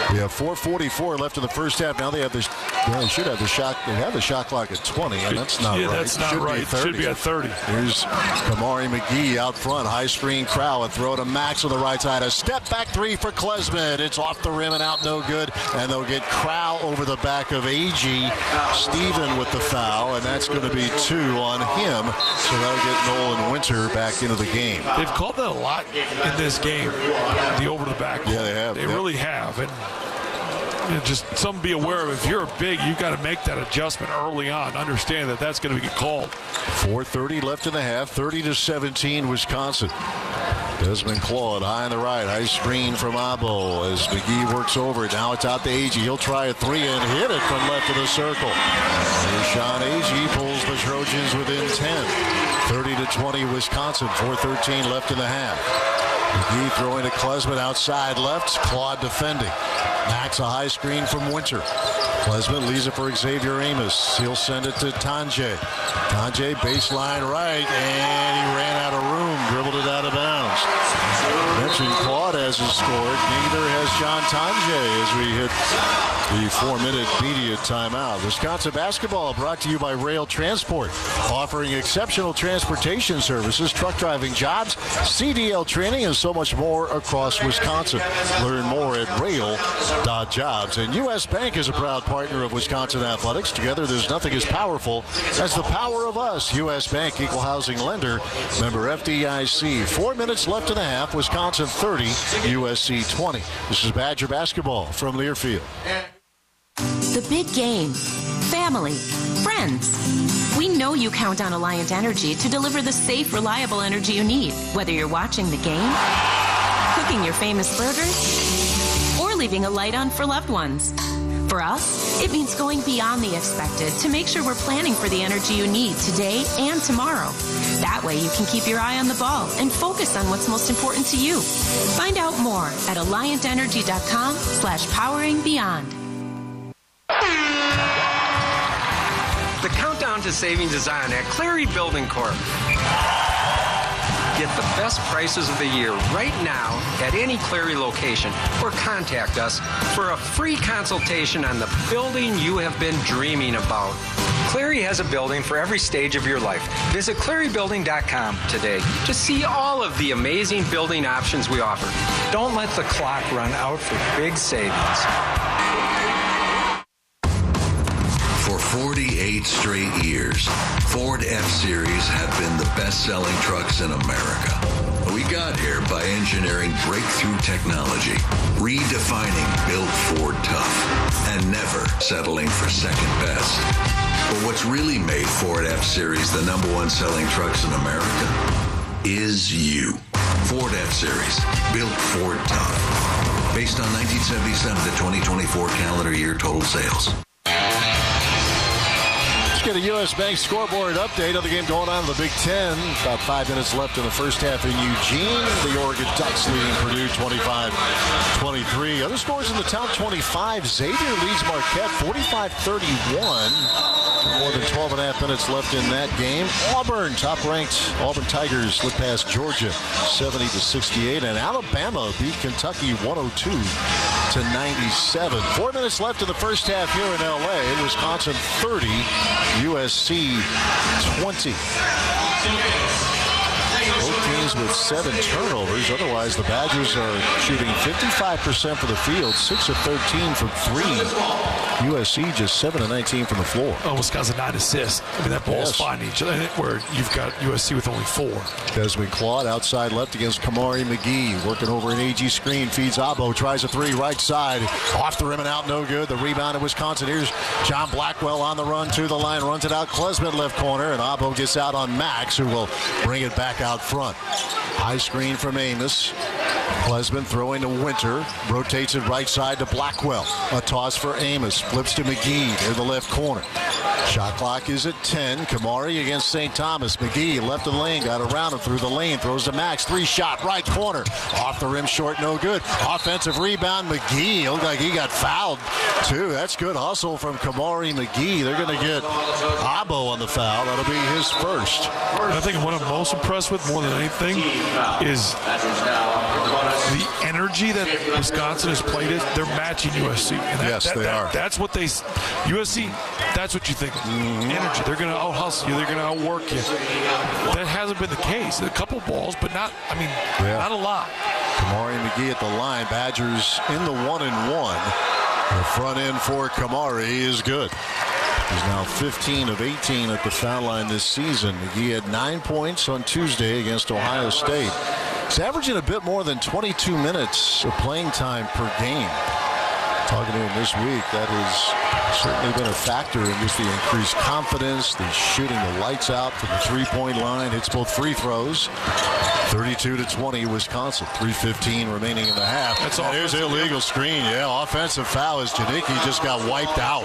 We have four forty-four left in the first half. Now they have the, well, they should have the shot. They have the shot clock at twenty, and that's not
yeah,
right.
that's not
should
right.
Be
Should be at thirty.
Here's Kamari McGee out front. High screen Crowell. And throw to Max on the right side. A step back three for Klesmit. It's off the rim and out, no good. And they'll get Crowell over the back of A G. Steven with the foul, and that's going to be two on him. So that'll get Nolan Winter back into the game.
They've called that a lot in this game, the over the back.
Yeah, they have.
They
yep.
really have. And you know, just something to be aware of. If you're big, you've got to make that adjustment early on. Understand that that's going to be called.
four thirty left in the half. thirty to seventeen, Wisconsin. Desmond Claude high on the right. High screen from Abo as McGee works over it. Now it's out to Agee. He'll try a three and hit it from left of the circle. And Sean Agee pulls the Trojans within ten. thirty to twenty, Wisconsin. four thirteen left in the half. McGee throwing to Klesmit outside left. Claude defending. Max a high screen from Winter. Klesmit leaves it for Xavier Amos. He'll send it to Tanjay. Tanjay baseline right, and he ran out of room, dribbled it out of bounds. Mentioned Claude hasn't scored. Neither has John Tanjay as we hit the four-minute media timeout. Wisconsin basketball brought to you by Rail Transport, offering exceptional transportation services, truck driving jobs, C D L training, and so much more across Wisconsin. Learn more at rail dot jobs. And U S Bank is a proud partner of Wisconsin Athletics. Together, there's nothing as powerful as the power of us. U S Bank, equal housing lender, member F D I C. Four minutes left in the half. Wisconsin thirty, U S C twenty. This is Badger basketball from Learfield.
The big game, family, friends. We know you count on Alliant Energy to deliver the safe, reliable energy you need, whether you're watching the game, cooking your famous burgers, or leaving a light on for loved ones. For us, it means going beyond the expected to make sure we're planning for the energy you need today and tomorrow. That way you can keep your eye on the ball and focus on what's most important to you. Find out more at alliant energy dot com slash powering beyond.
The countdown to savings is on at Cleary Building Corp. Get the best prices of the year right now at any Cleary location or contact us for a free consultation on the building you have been dreaming about. Cleary has a building for every stage of your life. Visit cleary building dot com today to see all of the amazing building options we offer. Don't let the clock run out for big savings.
For forty-eight straight years, Ford F-Series have been the best-selling trucks in America. We got here by engineering breakthrough technology, redefining Built Ford Tough, and never settling for second best. But what's really made Ford F-Series the number one selling trucks in America is you. Ford F-Series, Built Ford Tough. Based on nineteen seventy-seven to twenty twenty-four calendar year total sales.
Get a U S Bank scoreboard update on the game going on in the Big Ten. About five minutes left in the first half in Eugene. The Oregon Ducks leading Purdue twenty-five twenty-three. Other scores in the top twenty-five. Xavier leads Marquette forty-five thirty-one. More than twelve and a half minutes left in that game. Auburn, top-ranked Auburn Tigers slip past Georgia seventy to sixty-eight. And Alabama beat Kentucky one oh two to ninety-seven. Four minutes left in the first half here in L A. Wisconsin thirty. U S C twenty. Both teams with seven turnovers. Otherwise, the Badgers are shooting fifty-five percent for the field, six of thirteen from three. U S C just seven of nineteen from the floor.
Oh, Wisconsin nine assists. I mean, that ball's yes. finding each other, where you've got U S C with only four.
Desmond Claude outside left against Kamari McGee. Working over an A G screen, feeds Abo, tries a three right side. Off the rim and out, no good. The rebound of Wisconsin. Here's John Blackwell on the run to the line, runs it out. Klesmit left corner, and Abo gets out on Max, who will bring it back out front. High screen from Amos. Klesmit throwing to Winter. Rotates it right side to Blackwell. A toss for Amos. Flips to McGee near the left corner. Shot clock is at ten. Kamari against Saint Thomas. McGee left of the lane. Got around him through the lane. Throws to Max. Three shot right corner. Off the rim short. No good. Offensive rebound. McGee. Looked like he got fouled too. That's good hustle from Kamari McGee. They're going to get Abo on the foul. That'll be his first.
I think what I'm most impressed with more than anything is the energy energy that Wisconsin has played it, they're matching U S C. And that,
yes,
that,
they
that,
are.
That's what they – U S C, that's what you think. Mm-hmm. Energy. They're going to out-hustle you. They're going to outwork you. That hasn't been the case. A couple balls, but not – I mean, yeah. not a lot.
Kamari McGee at the line. Badgers in the one and one. The front end for Kamari is good. He's now fifteen of eighteen at the foul line this season. McGee had nine points on Tuesday against Ohio State. He's averaging a bit more than twenty-two minutes of playing time per game. Talking to him this week, that has certainly been a factor in just the increased confidence, the shooting the lights out from the three-point line. Hits both free throws. thirty-two to twenty, Wisconsin. three fifteen remaining in the half.
That's all.
There's an illegal screen. Yeah, offensive foul as Janicki just got wiped out.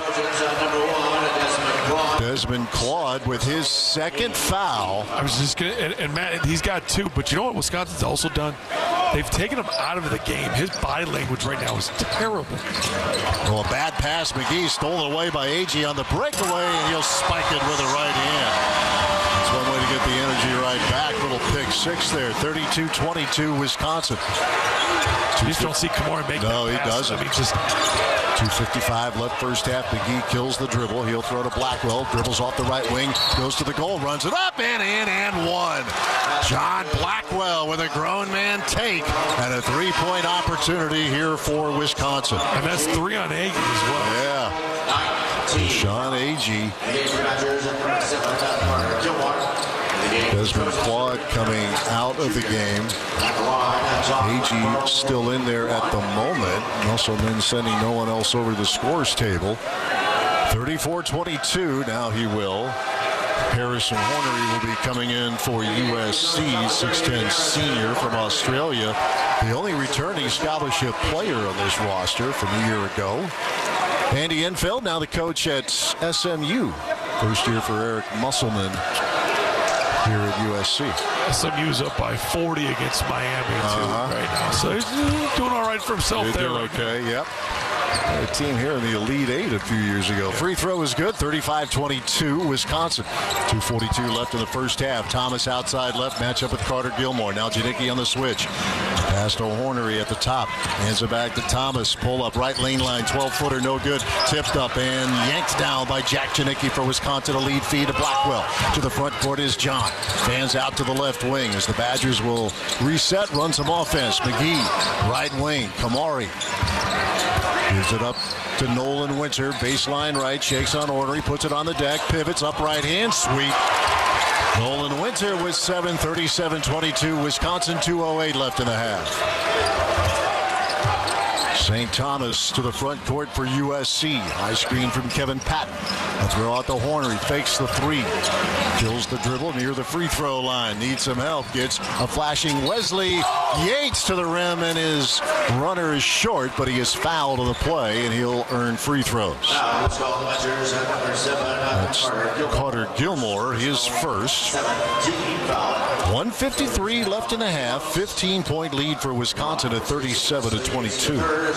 Desmond Claude with his second foul.
I was just going to, and, and Matt, he's got two, but you know what Wisconsin's also done? They've taken him out of the game. His body language right now is terrible.
Well, a bad pass. McGee stolen away by Agee on the breakaway, and he'll spike it with a right hand. That's one way to get the energy right back. Little pick six there. thirty-two twenty-two, Wisconsin.
You just don't see Kamari make
no,
that
he
pass.
doesn't.
I mean, just
two fifty-five left first half. McGee kills the dribble. He'll throw to Blackwell. Dribbles off the right wing. Goes to the goal. Runs it up and in and one. John Blackwell with a grown man take and a three-point opportunity here for Wisconsin.
And that's three on Agee as well.
Yeah. Sean Agee. Desmond Claude coming out of the game. Agee still in there at the moment. Musselman sending no one else over the scores table. thirty-four twenty-two. Now he will. Harrison Hornery will be coming in for U S C, six ten senior from Australia. The only returning scholarship player on this roster from a year ago. Andy Enfield, now the coach at S M U. First year for Eric Musselman here at U S C.
S M U's up by forty against Miami too
uh-huh.
right now, so he's doing all right for himself
They're
there.
doing
Right
okay,
now.
yep. A team here in the Elite Eight a few years ago. Free throw is good, thirty-five twenty-two, Wisconsin. two forty-two left in the first half. Thomas outside left, matchup with Carter Gilmore. Now Janicki on the switch. Pass to Hornery at the top. Hands it back to Thomas. Pull up right lane line, twelve-footer, no good. Tipped up and yanked down by Jack Janicki for Wisconsin. A lead feed to Blackwell. To the front court is John. Fans out to the left wing as the Badgers will reset, run some offense. McGee, right wing. Kamari. Gives it up to Nolan Winter. Baseline right. Shakes on Ornery. Puts it on the deck. Pivots up right hand. Sweet. Nolan Winter with seven. thirty-seven twenty-two. Wisconsin two oh eight left in the half. Saint Thomas to the front court for U S C. High screen from Kevin Patton. A throw out to Hornery. Fakes the three. Kills the dribble near the free throw line. Needs some help. Gets a flashing Wesley Yates to the rim, and his runner is short, but he is fouled on the play, and he'll earn free throws. That's Carter Gilmore, his first. one fifty-three left in the half. fifteen-point lead for Wisconsin at thirty-seven to twenty-two.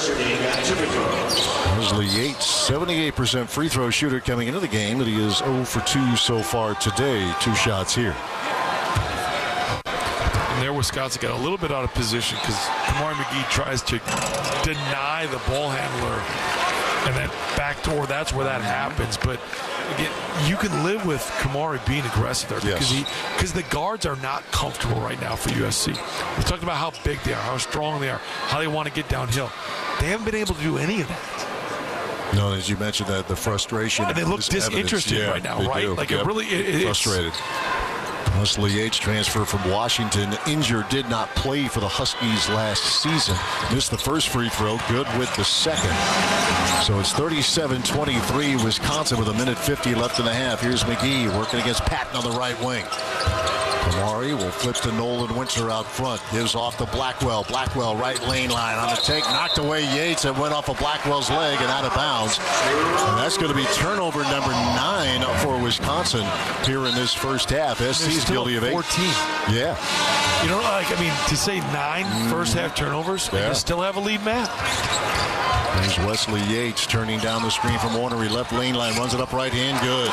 Wesley Yates, seventy-eight percent free throw shooter coming into the game, but he is zero for two so far today. Two shots here.
And there Wisconsin got a little bit out of position because Kamari McGee tries to deny the ball handler. And that backdoor, that's where that happens. But again, you can live with Kamari being aggressive there because
yes.
he because the guards are not comfortable right now for U S C. We talked about how big they are, how strong they are, how they want to get downhill. They haven't been able to do any of that.
No, as you mentioned, that the frustration.
And they look disinterested
yeah,
right now, right?
Do.
Like
yep.
it really it,
frustrated. Wesley Yates, transfer from Washington, injured, did not play for the Huskies last season. Missed the first free throw, good with the second. So it's thirty-seven twenty-three, Wisconsin with a minute fifty left in the half. Here's McGee working against Patton on the right wing. Kamari will flip to Nolan Winter out front. Gives off to Blackwell. Blackwell right lane line on the take. Knocked away Yates and went off of Blackwell's leg and out of bounds. And that's going to be turnover number nine for Wisconsin here in this first half. S C's guilty of eight.
fourteen.
Yeah.
You know, like, I mean, to say nine mm. first half turnovers,
yeah.
and to still have a lead, Matt.
There's Wesley Yates turning down the screen from Ornery. Left lane line. Runs it up right hand. Good.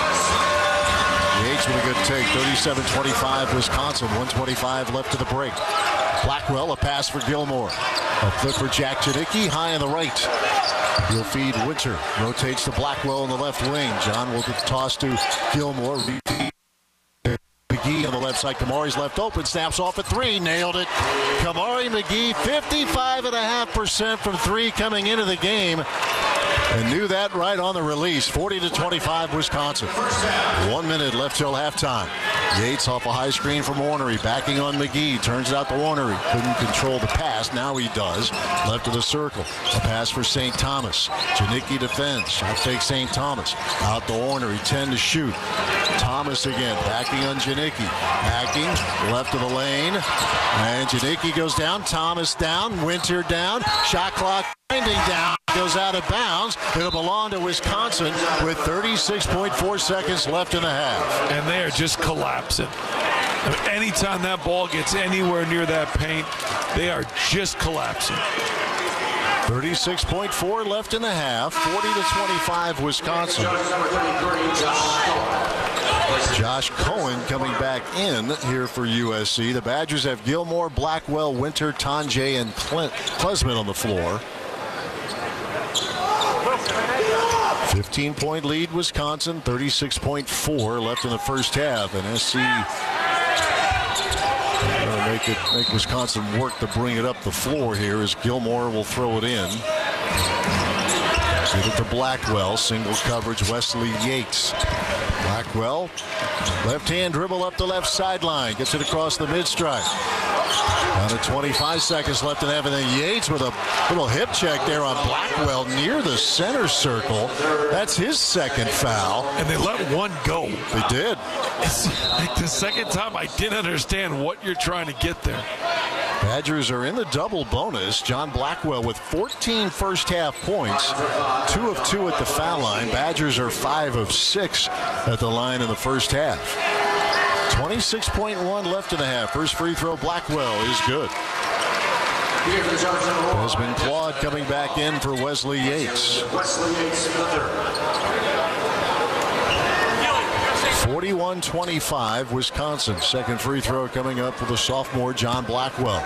Yates with a good take. thirty-seven twenty-five, Wisconsin. one twenty-five left to the break. Blackwell, a pass for Gilmore. A flip for Jack Janicki, high on the right. He'll feed Winter. Rotates to Blackwell in the left wing. John will get the toss to Gilmore. McGee on the left side. Kamari's left open. Snaps off at three. Nailed it. Kamari McGee, fifty-five point five percent from three coming into the game. And knew that right on the release. forty to twenty-five, Wisconsin. One minute left till halftime. Yates off a high screen from Warnery. Backing on McGee. Turns it out to Warnery. Couldn't control the pass. Now he does. Left of the circle. A pass for Saint Thomas. Janicki defends. Shot fake Saint Thomas. Out to Warnery. ten to shoot. Thomas again. Backing on Janicki. Backing. Left of the lane. And Janicki goes down. Thomas down. Winter down. Shot clock winding down. Goes out of bounds. It'll belong to Wisconsin with thirty-six point four seconds left in the half.
And they are just collapsing. Anytime that ball gets anywhere near that paint, they are just collapsing.
thirty-six point four left in the half. forty to twenty-five, Wisconsin. Josh Cohen coming back in here for U S C. The Badgers have Gilmore, Blackwell, Winter, Tonje, and Clint Klesman on the floor. fifteen point lead, Wisconsin. thirty-six point four left in the first half. And S C uh, make it make Wisconsin work to bring it up the floor here as Gilmore will throw it in. Give it to Blackwell. Single coverage, Wesley Yates. Blackwell, left hand dribble up the left sideline. Gets it across the mid-strike. Down to twenty-five seconds left in half, and then Yates with a little hip check there on Blackwell near the center circle. That's his second foul.
And they let one go.
They did.
It's like the second time I didn't understand what you're trying to get there.
Badgers are in the double bonus. John Blackwell with fourteen first half points, two of two at the foul line. Badgers are five of six at the line in the first half. twenty-six point one left in the half. First free throw, Blackwell is good. Desmond Claude coming back in for Wesley Yates. forty-one twenty-five, Wisconsin. Second free throw coming up for the sophomore, John Blackwell.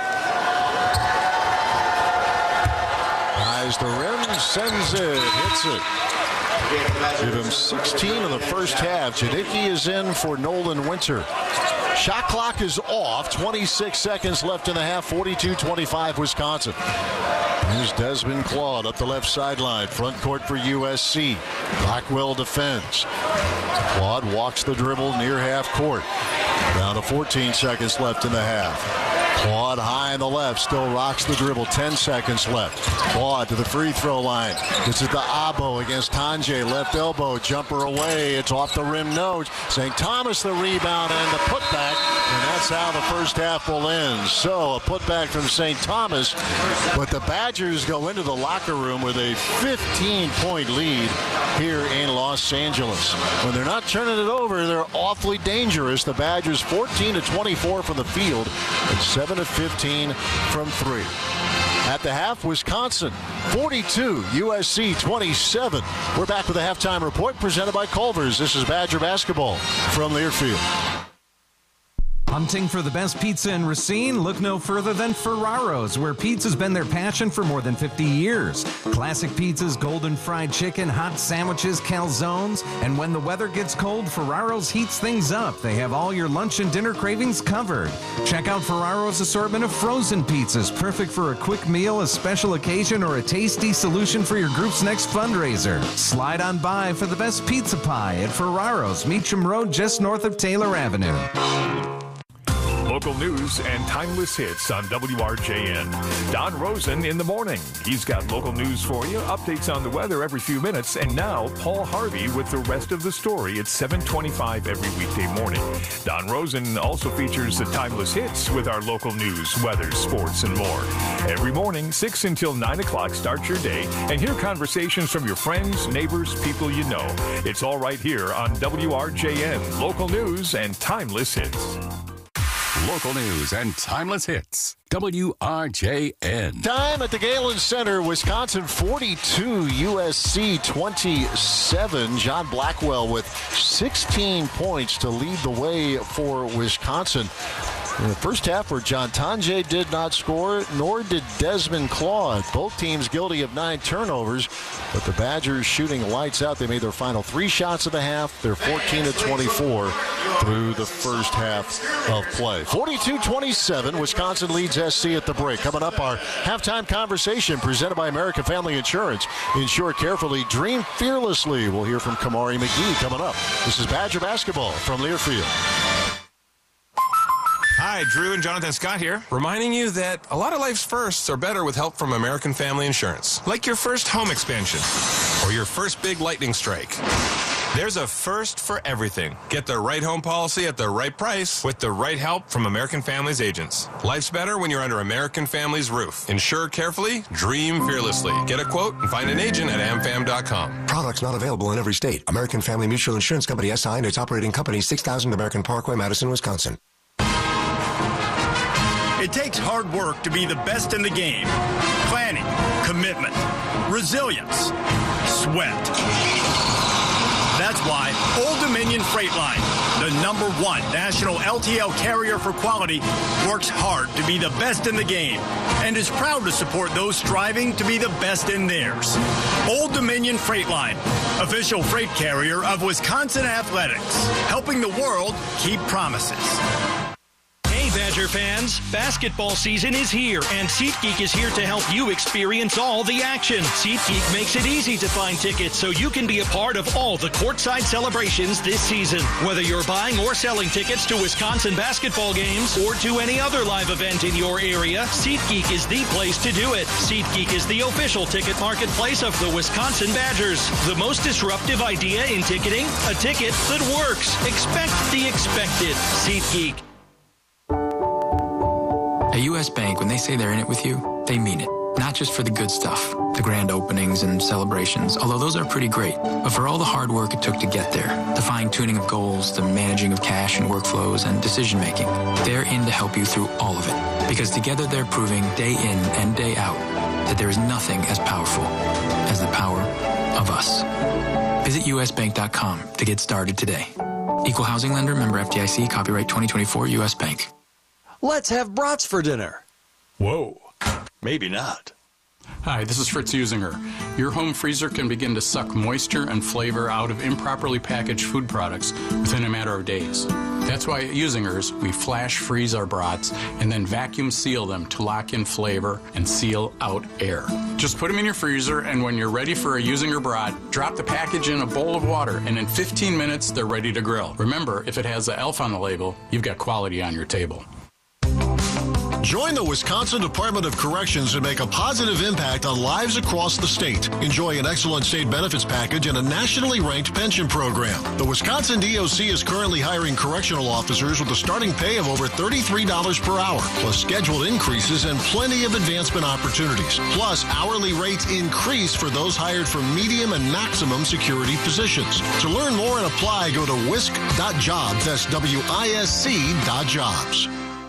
Eyes the rim, sends it, hits it. Give him sixteen in the first half. Janicki is in for Nolan Winter. Shot clock is off. twenty-six seconds left in the half. forty-two twenty-five, Wisconsin. Here's Desmond Claude up the left sideline. Front court for U S C. Blackwell defends. Claude walks the dribble near half court. Down to fourteen seconds left in the half. Claude high on the left, still rocks the dribble. ten seconds left. Claude to the free throw line. Gets it to Abo against Tonje. Left elbow, jumper away. It's off the rim, no. Saint Thomas the rebound and the putback. And that's how the first half will end. So a putback from Saint Thomas. But the Badgers go into the locker room with a fifteen point lead here in Los Angeles. When they're not turning it over, they're awfully dangerous. The Badgers fourteen to twenty-four from the field and seven to fifteen from three. At the half, Wisconsin forty-two, U S C twenty-seven. We're back with a halftime report presented by Culver's. This is Badger basketball from Learfield.
Hunting for the best pizza in Racine? Look no further than Ferraro's, where pizza's been their passion for more than fifty years. Classic pizzas, golden fried chicken, hot sandwiches, calzones, and when the weather gets cold, Ferraro's heats things up. They have all your lunch and dinner cravings covered. Check out Ferraro's assortment of frozen pizzas, perfect for a quick meal, a special occasion, or a tasty solution for your group's next fundraiser. Slide on by for the best pizza pie at Ferraro's, Meacham Road, just north of Taylor Avenue.
Local news and timeless hits on W R J N. Don Rosen in the morning. He's got local news for you, updates on the weather every few minutes, and now Paul Harvey with the rest of the story at seven twenty-five every weekday morning. Don Rosen also features the timeless hits with our local news, weather, sports, and more. Every morning, six until nine o'clock, start your day and hear conversations from your friends, neighbors, people you know. It's all right here on W R J N. Local news and timeless hits.
Local news and timeless hits. W R J N.
Time at the Galen Center. Wisconsin forty-two, U S C twenty-seven. John Blackwell with sixteen points to lead the way for Wisconsin. In the first half, where John Tonje did not score, nor did Desmond Claude. Both teams guilty of nine turnovers, but the Badgers shooting lights out. They made their final three shots of the half. They're fourteen to twenty-four through the first half of play. forty-two twenty-seven, Wisconsin leads S C at the break. Coming up, our halftime conversation presented by American Family Insurance. Insure carefully, dream fearlessly. We'll hear from Kamari McGee coming up. This is Badger basketball from Learfield.
Hi, Drew and Jonathan Scott here, reminding you that a lot of life's firsts are better with help from American Family Insurance. Like your first home expansion or your first big lightning strike. There's a first for everything. Get the right home policy at the right price with the right help from American Family's agents. Life's better when you're under American Family's roof. Insure carefully, dream fearlessly. Get a quote and find an agent at am fam dot com.
Products not available in every state. American Family Mutual Insurance Company S I and its operating company, six thousand American Parkway, Madison, Wisconsin.
It takes hard work to be the best in the game. Planning, commitment, resilience, sweat. That's why Old Dominion Freight Line, the number one national L T L carrier for quality, works hard to be the best in the game and is proud to support those striving to be the best in theirs. Old Dominion Freight Line, official freight carrier of Wisconsin Athletics, helping the world keep promises.
Badger fans, basketball season is here, and SeatGeek is here to help you experience all the action. SeatGeek makes it easy to find tickets so you can be a part of all the courtside celebrations this season. Whether you're buying or selling tickets to Wisconsin basketball games or to any other live event in your area, SeatGeek is the place to do it. SeatGeek is the official ticket marketplace of the Wisconsin Badgers. The most disruptive idea in ticketing, a ticket that works. Expect the expected. SeatGeek.
At U S Bank, when they say they're in it with you, they mean it. Not just for the good stuff, the grand openings and celebrations, although those are pretty great, but for all the hard work it took to get there, the fine-tuning of goals, the managing of cash and workflows, and decision-making. They're in to help you through all of it, because together they're proving day in and day out that there is nothing as powerful as the power of us. Visit U S bank dot com to get started today. Equal housing lender, member F D I C, copyright twenty twenty-four, U S Bank.
Let's have brats for dinner.
Whoa.
Maybe not.
Hi, this is Fritz Usinger. Your home freezer can begin to suck moisture and flavor out of improperly packaged food products within a matter of days. That's why at Usinger's, we flash freeze our brats and then vacuum seal them to lock in flavor and seal out air. Just put them in your freezer, and when you're ready for a Usinger brat, drop the package in a bowl of water, and in fifteen minutes, they're ready to grill. Remember, if it has the ELF on the label, you've got quality on your table.
Join the Wisconsin Department of Corrections and make a positive impact on lives across the state. Enjoy an excellent state benefits package and a nationally ranked pension program. The Wisconsin D O C is currently hiring correctional officers with a starting pay of over thirty-three dollars per hour, plus scheduled increases and plenty of advancement opportunities. Plus, hourly rates increase for those hired for medium and maximum security positions. To learn more and apply, go to wisc dot jobs. That's W I S C dot jobs.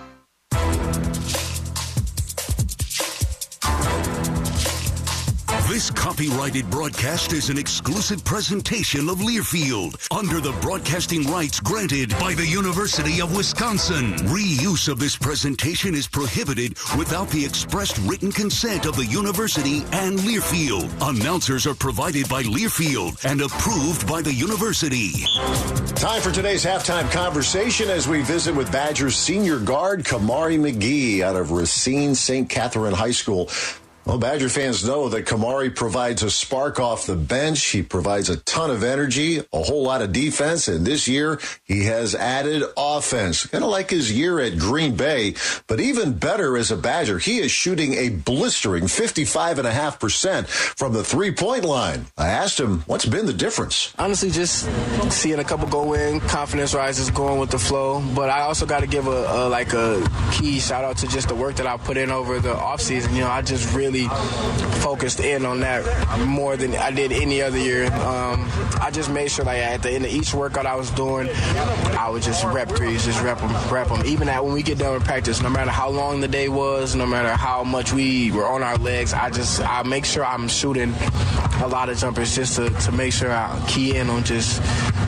This copyrighted broadcast is an exclusive presentation of Learfield under the broadcasting rights granted by the University of Wisconsin. Reuse of this presentation is prohibited without the expressed written consent of the university and Learfield. Announcers are provided by Learfield and approved by the university.
Time for today's halftime conversation as we visit with Badgers senior guard Kamari McGee out of Racine Saint Catherine High School. Well, Badger fans know that Kamari provides a spark off the bench. He provides a ton of energy, a whole lot of defense, and this year he has added offense. Kind of like his year at Green Bay, but even better as a Badger, he is shooting a blistering fifty-five point five percent from the three-point line. I asked him, what's been the difference?
Honestly, just seeing a couple go in, confidence rises, going with the flow, but I also got to give a, a like a key shout out to just the work that I put in over the offseason. You know, I just really focused in on that more than I did any other year. Um, I just made sure, like, at the end of each workout I was doing, I would just rep threes, just rep them, rep them. Even at when we get done with practice, no matter how long the day was, no matter how much we were on our legs, I just I make sure I'm shooting a lot of jumpers just to, to make sure I key in on just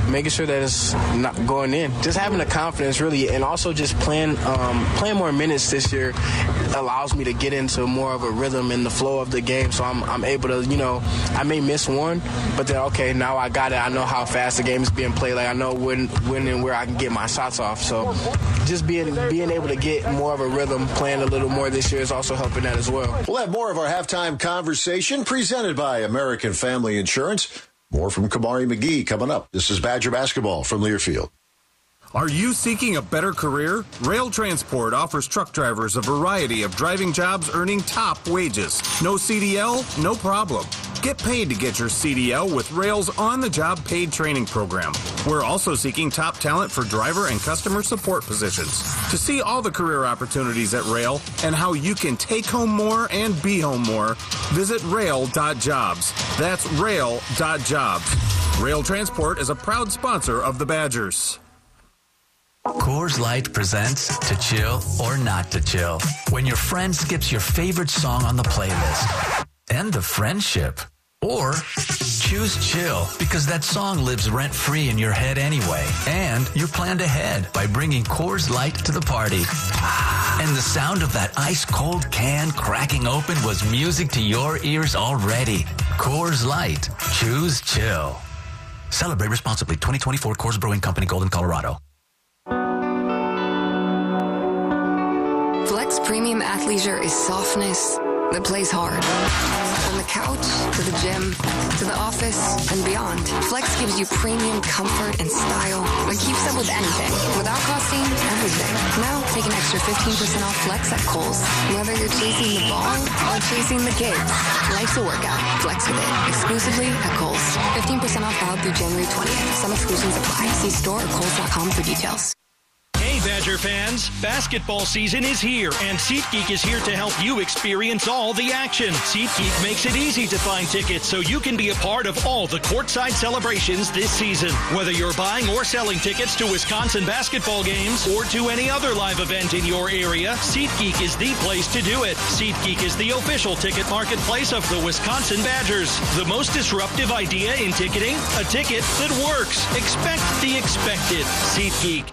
making sure that it's not going in. Just having the confidence, really, and also just playing um, playing more minutes this year allows me to get into more of a rhythm in the flow of the game. So I'm I'm able to, you know, I may miss one, but then, okay, now I got it. I know how fast the game is being played. Like, I know when, when and where I can get my shots off. So just being being able to get more of a rhythm, playing a little more this year is also helping that as well.
We'll have more of our halftime conversation presented by American Family Insurance. More from Kamari McGee coming up. This is Badger Basketball from Learfield.
Are you seeking a better career? Rail Transport offers truck drivers a variety of driving jobs earning top wages. No C D L? No problem. Get paid to get your C D L with Rail's on-the-job paid training program. We're also seeking top talent for driver and customer support positions. To see all the career opportunities at Rail and how you can take home more and be home more, visit rail dot jobs. That's rail dot jobs. Rail Transport is a proud sponsor of the Badgers.
Coors Light presents To Chill or Not to Chill. When your friend skips your favorite song on the playlist. End the friendship. Or choose chill because that song lives rent-free in your head anyway. And you planned ahead by bringing Coors Light to the party. And the sound of that ice-cold can cracking open was music to your ears already. Coors Light. Choose chill. Celebrate responsibly. twenty twenty-four Coors Brewing Company, Golden, Colorado.
Flex Premium Athleisure is softness that plays hard. From the couch to the gym to the office and beyond, Flex gives you premium comfort and style that keeps up with anything without costing everything. Now take an extra fifteen percent off Flex at Kohl's. Whether you're chasing the ball or chasing the kids, life's a workout. Flex with it exclusively at Kohl's. fifteen percent off valid through January twentieth. Some exclusions apply. See store at kohls dot com for details.
Hey, Badger fans, basketball season is here, and SeatGeek is here to help you experience all the action. SeatGeek makes it easy to find tickets so you can be a part of all the courtside celebrations this season. Whether you're buying or selling tickets to Wisconsin basketball games or to any other live event in your area, SeatGeek is the place to do it. SeatGeek is the official ticket marketplace of the Wisconsin Badgers. The most disruptive idea in ticketing? A ticket that works. Expect the expected. SeatGeek.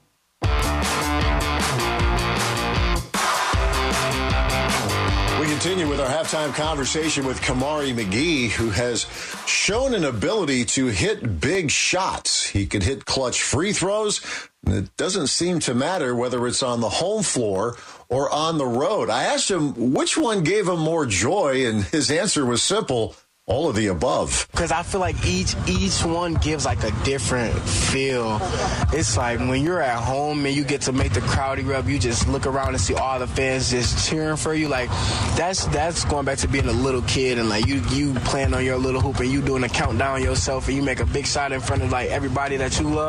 We continue with our halftime conversation with Kamari McGee, who has shown an ability to hit big shots. He can hit clutch free throws. And it doesn't seem to matter whether it's on the home floor or on the road. I asked him which one gave him more joy, and his answer was simple. All of the above.
Because I feel like each each one gives like a different feel. It's like when you're at home and you get to make the crowd erupt, you just look around and see all the fans just cheering for you. Like that's that's going back to being a little kid and like you you playing on your little hoop and you doing a countdown yourself and you make a big shot in front of like everybody that you love.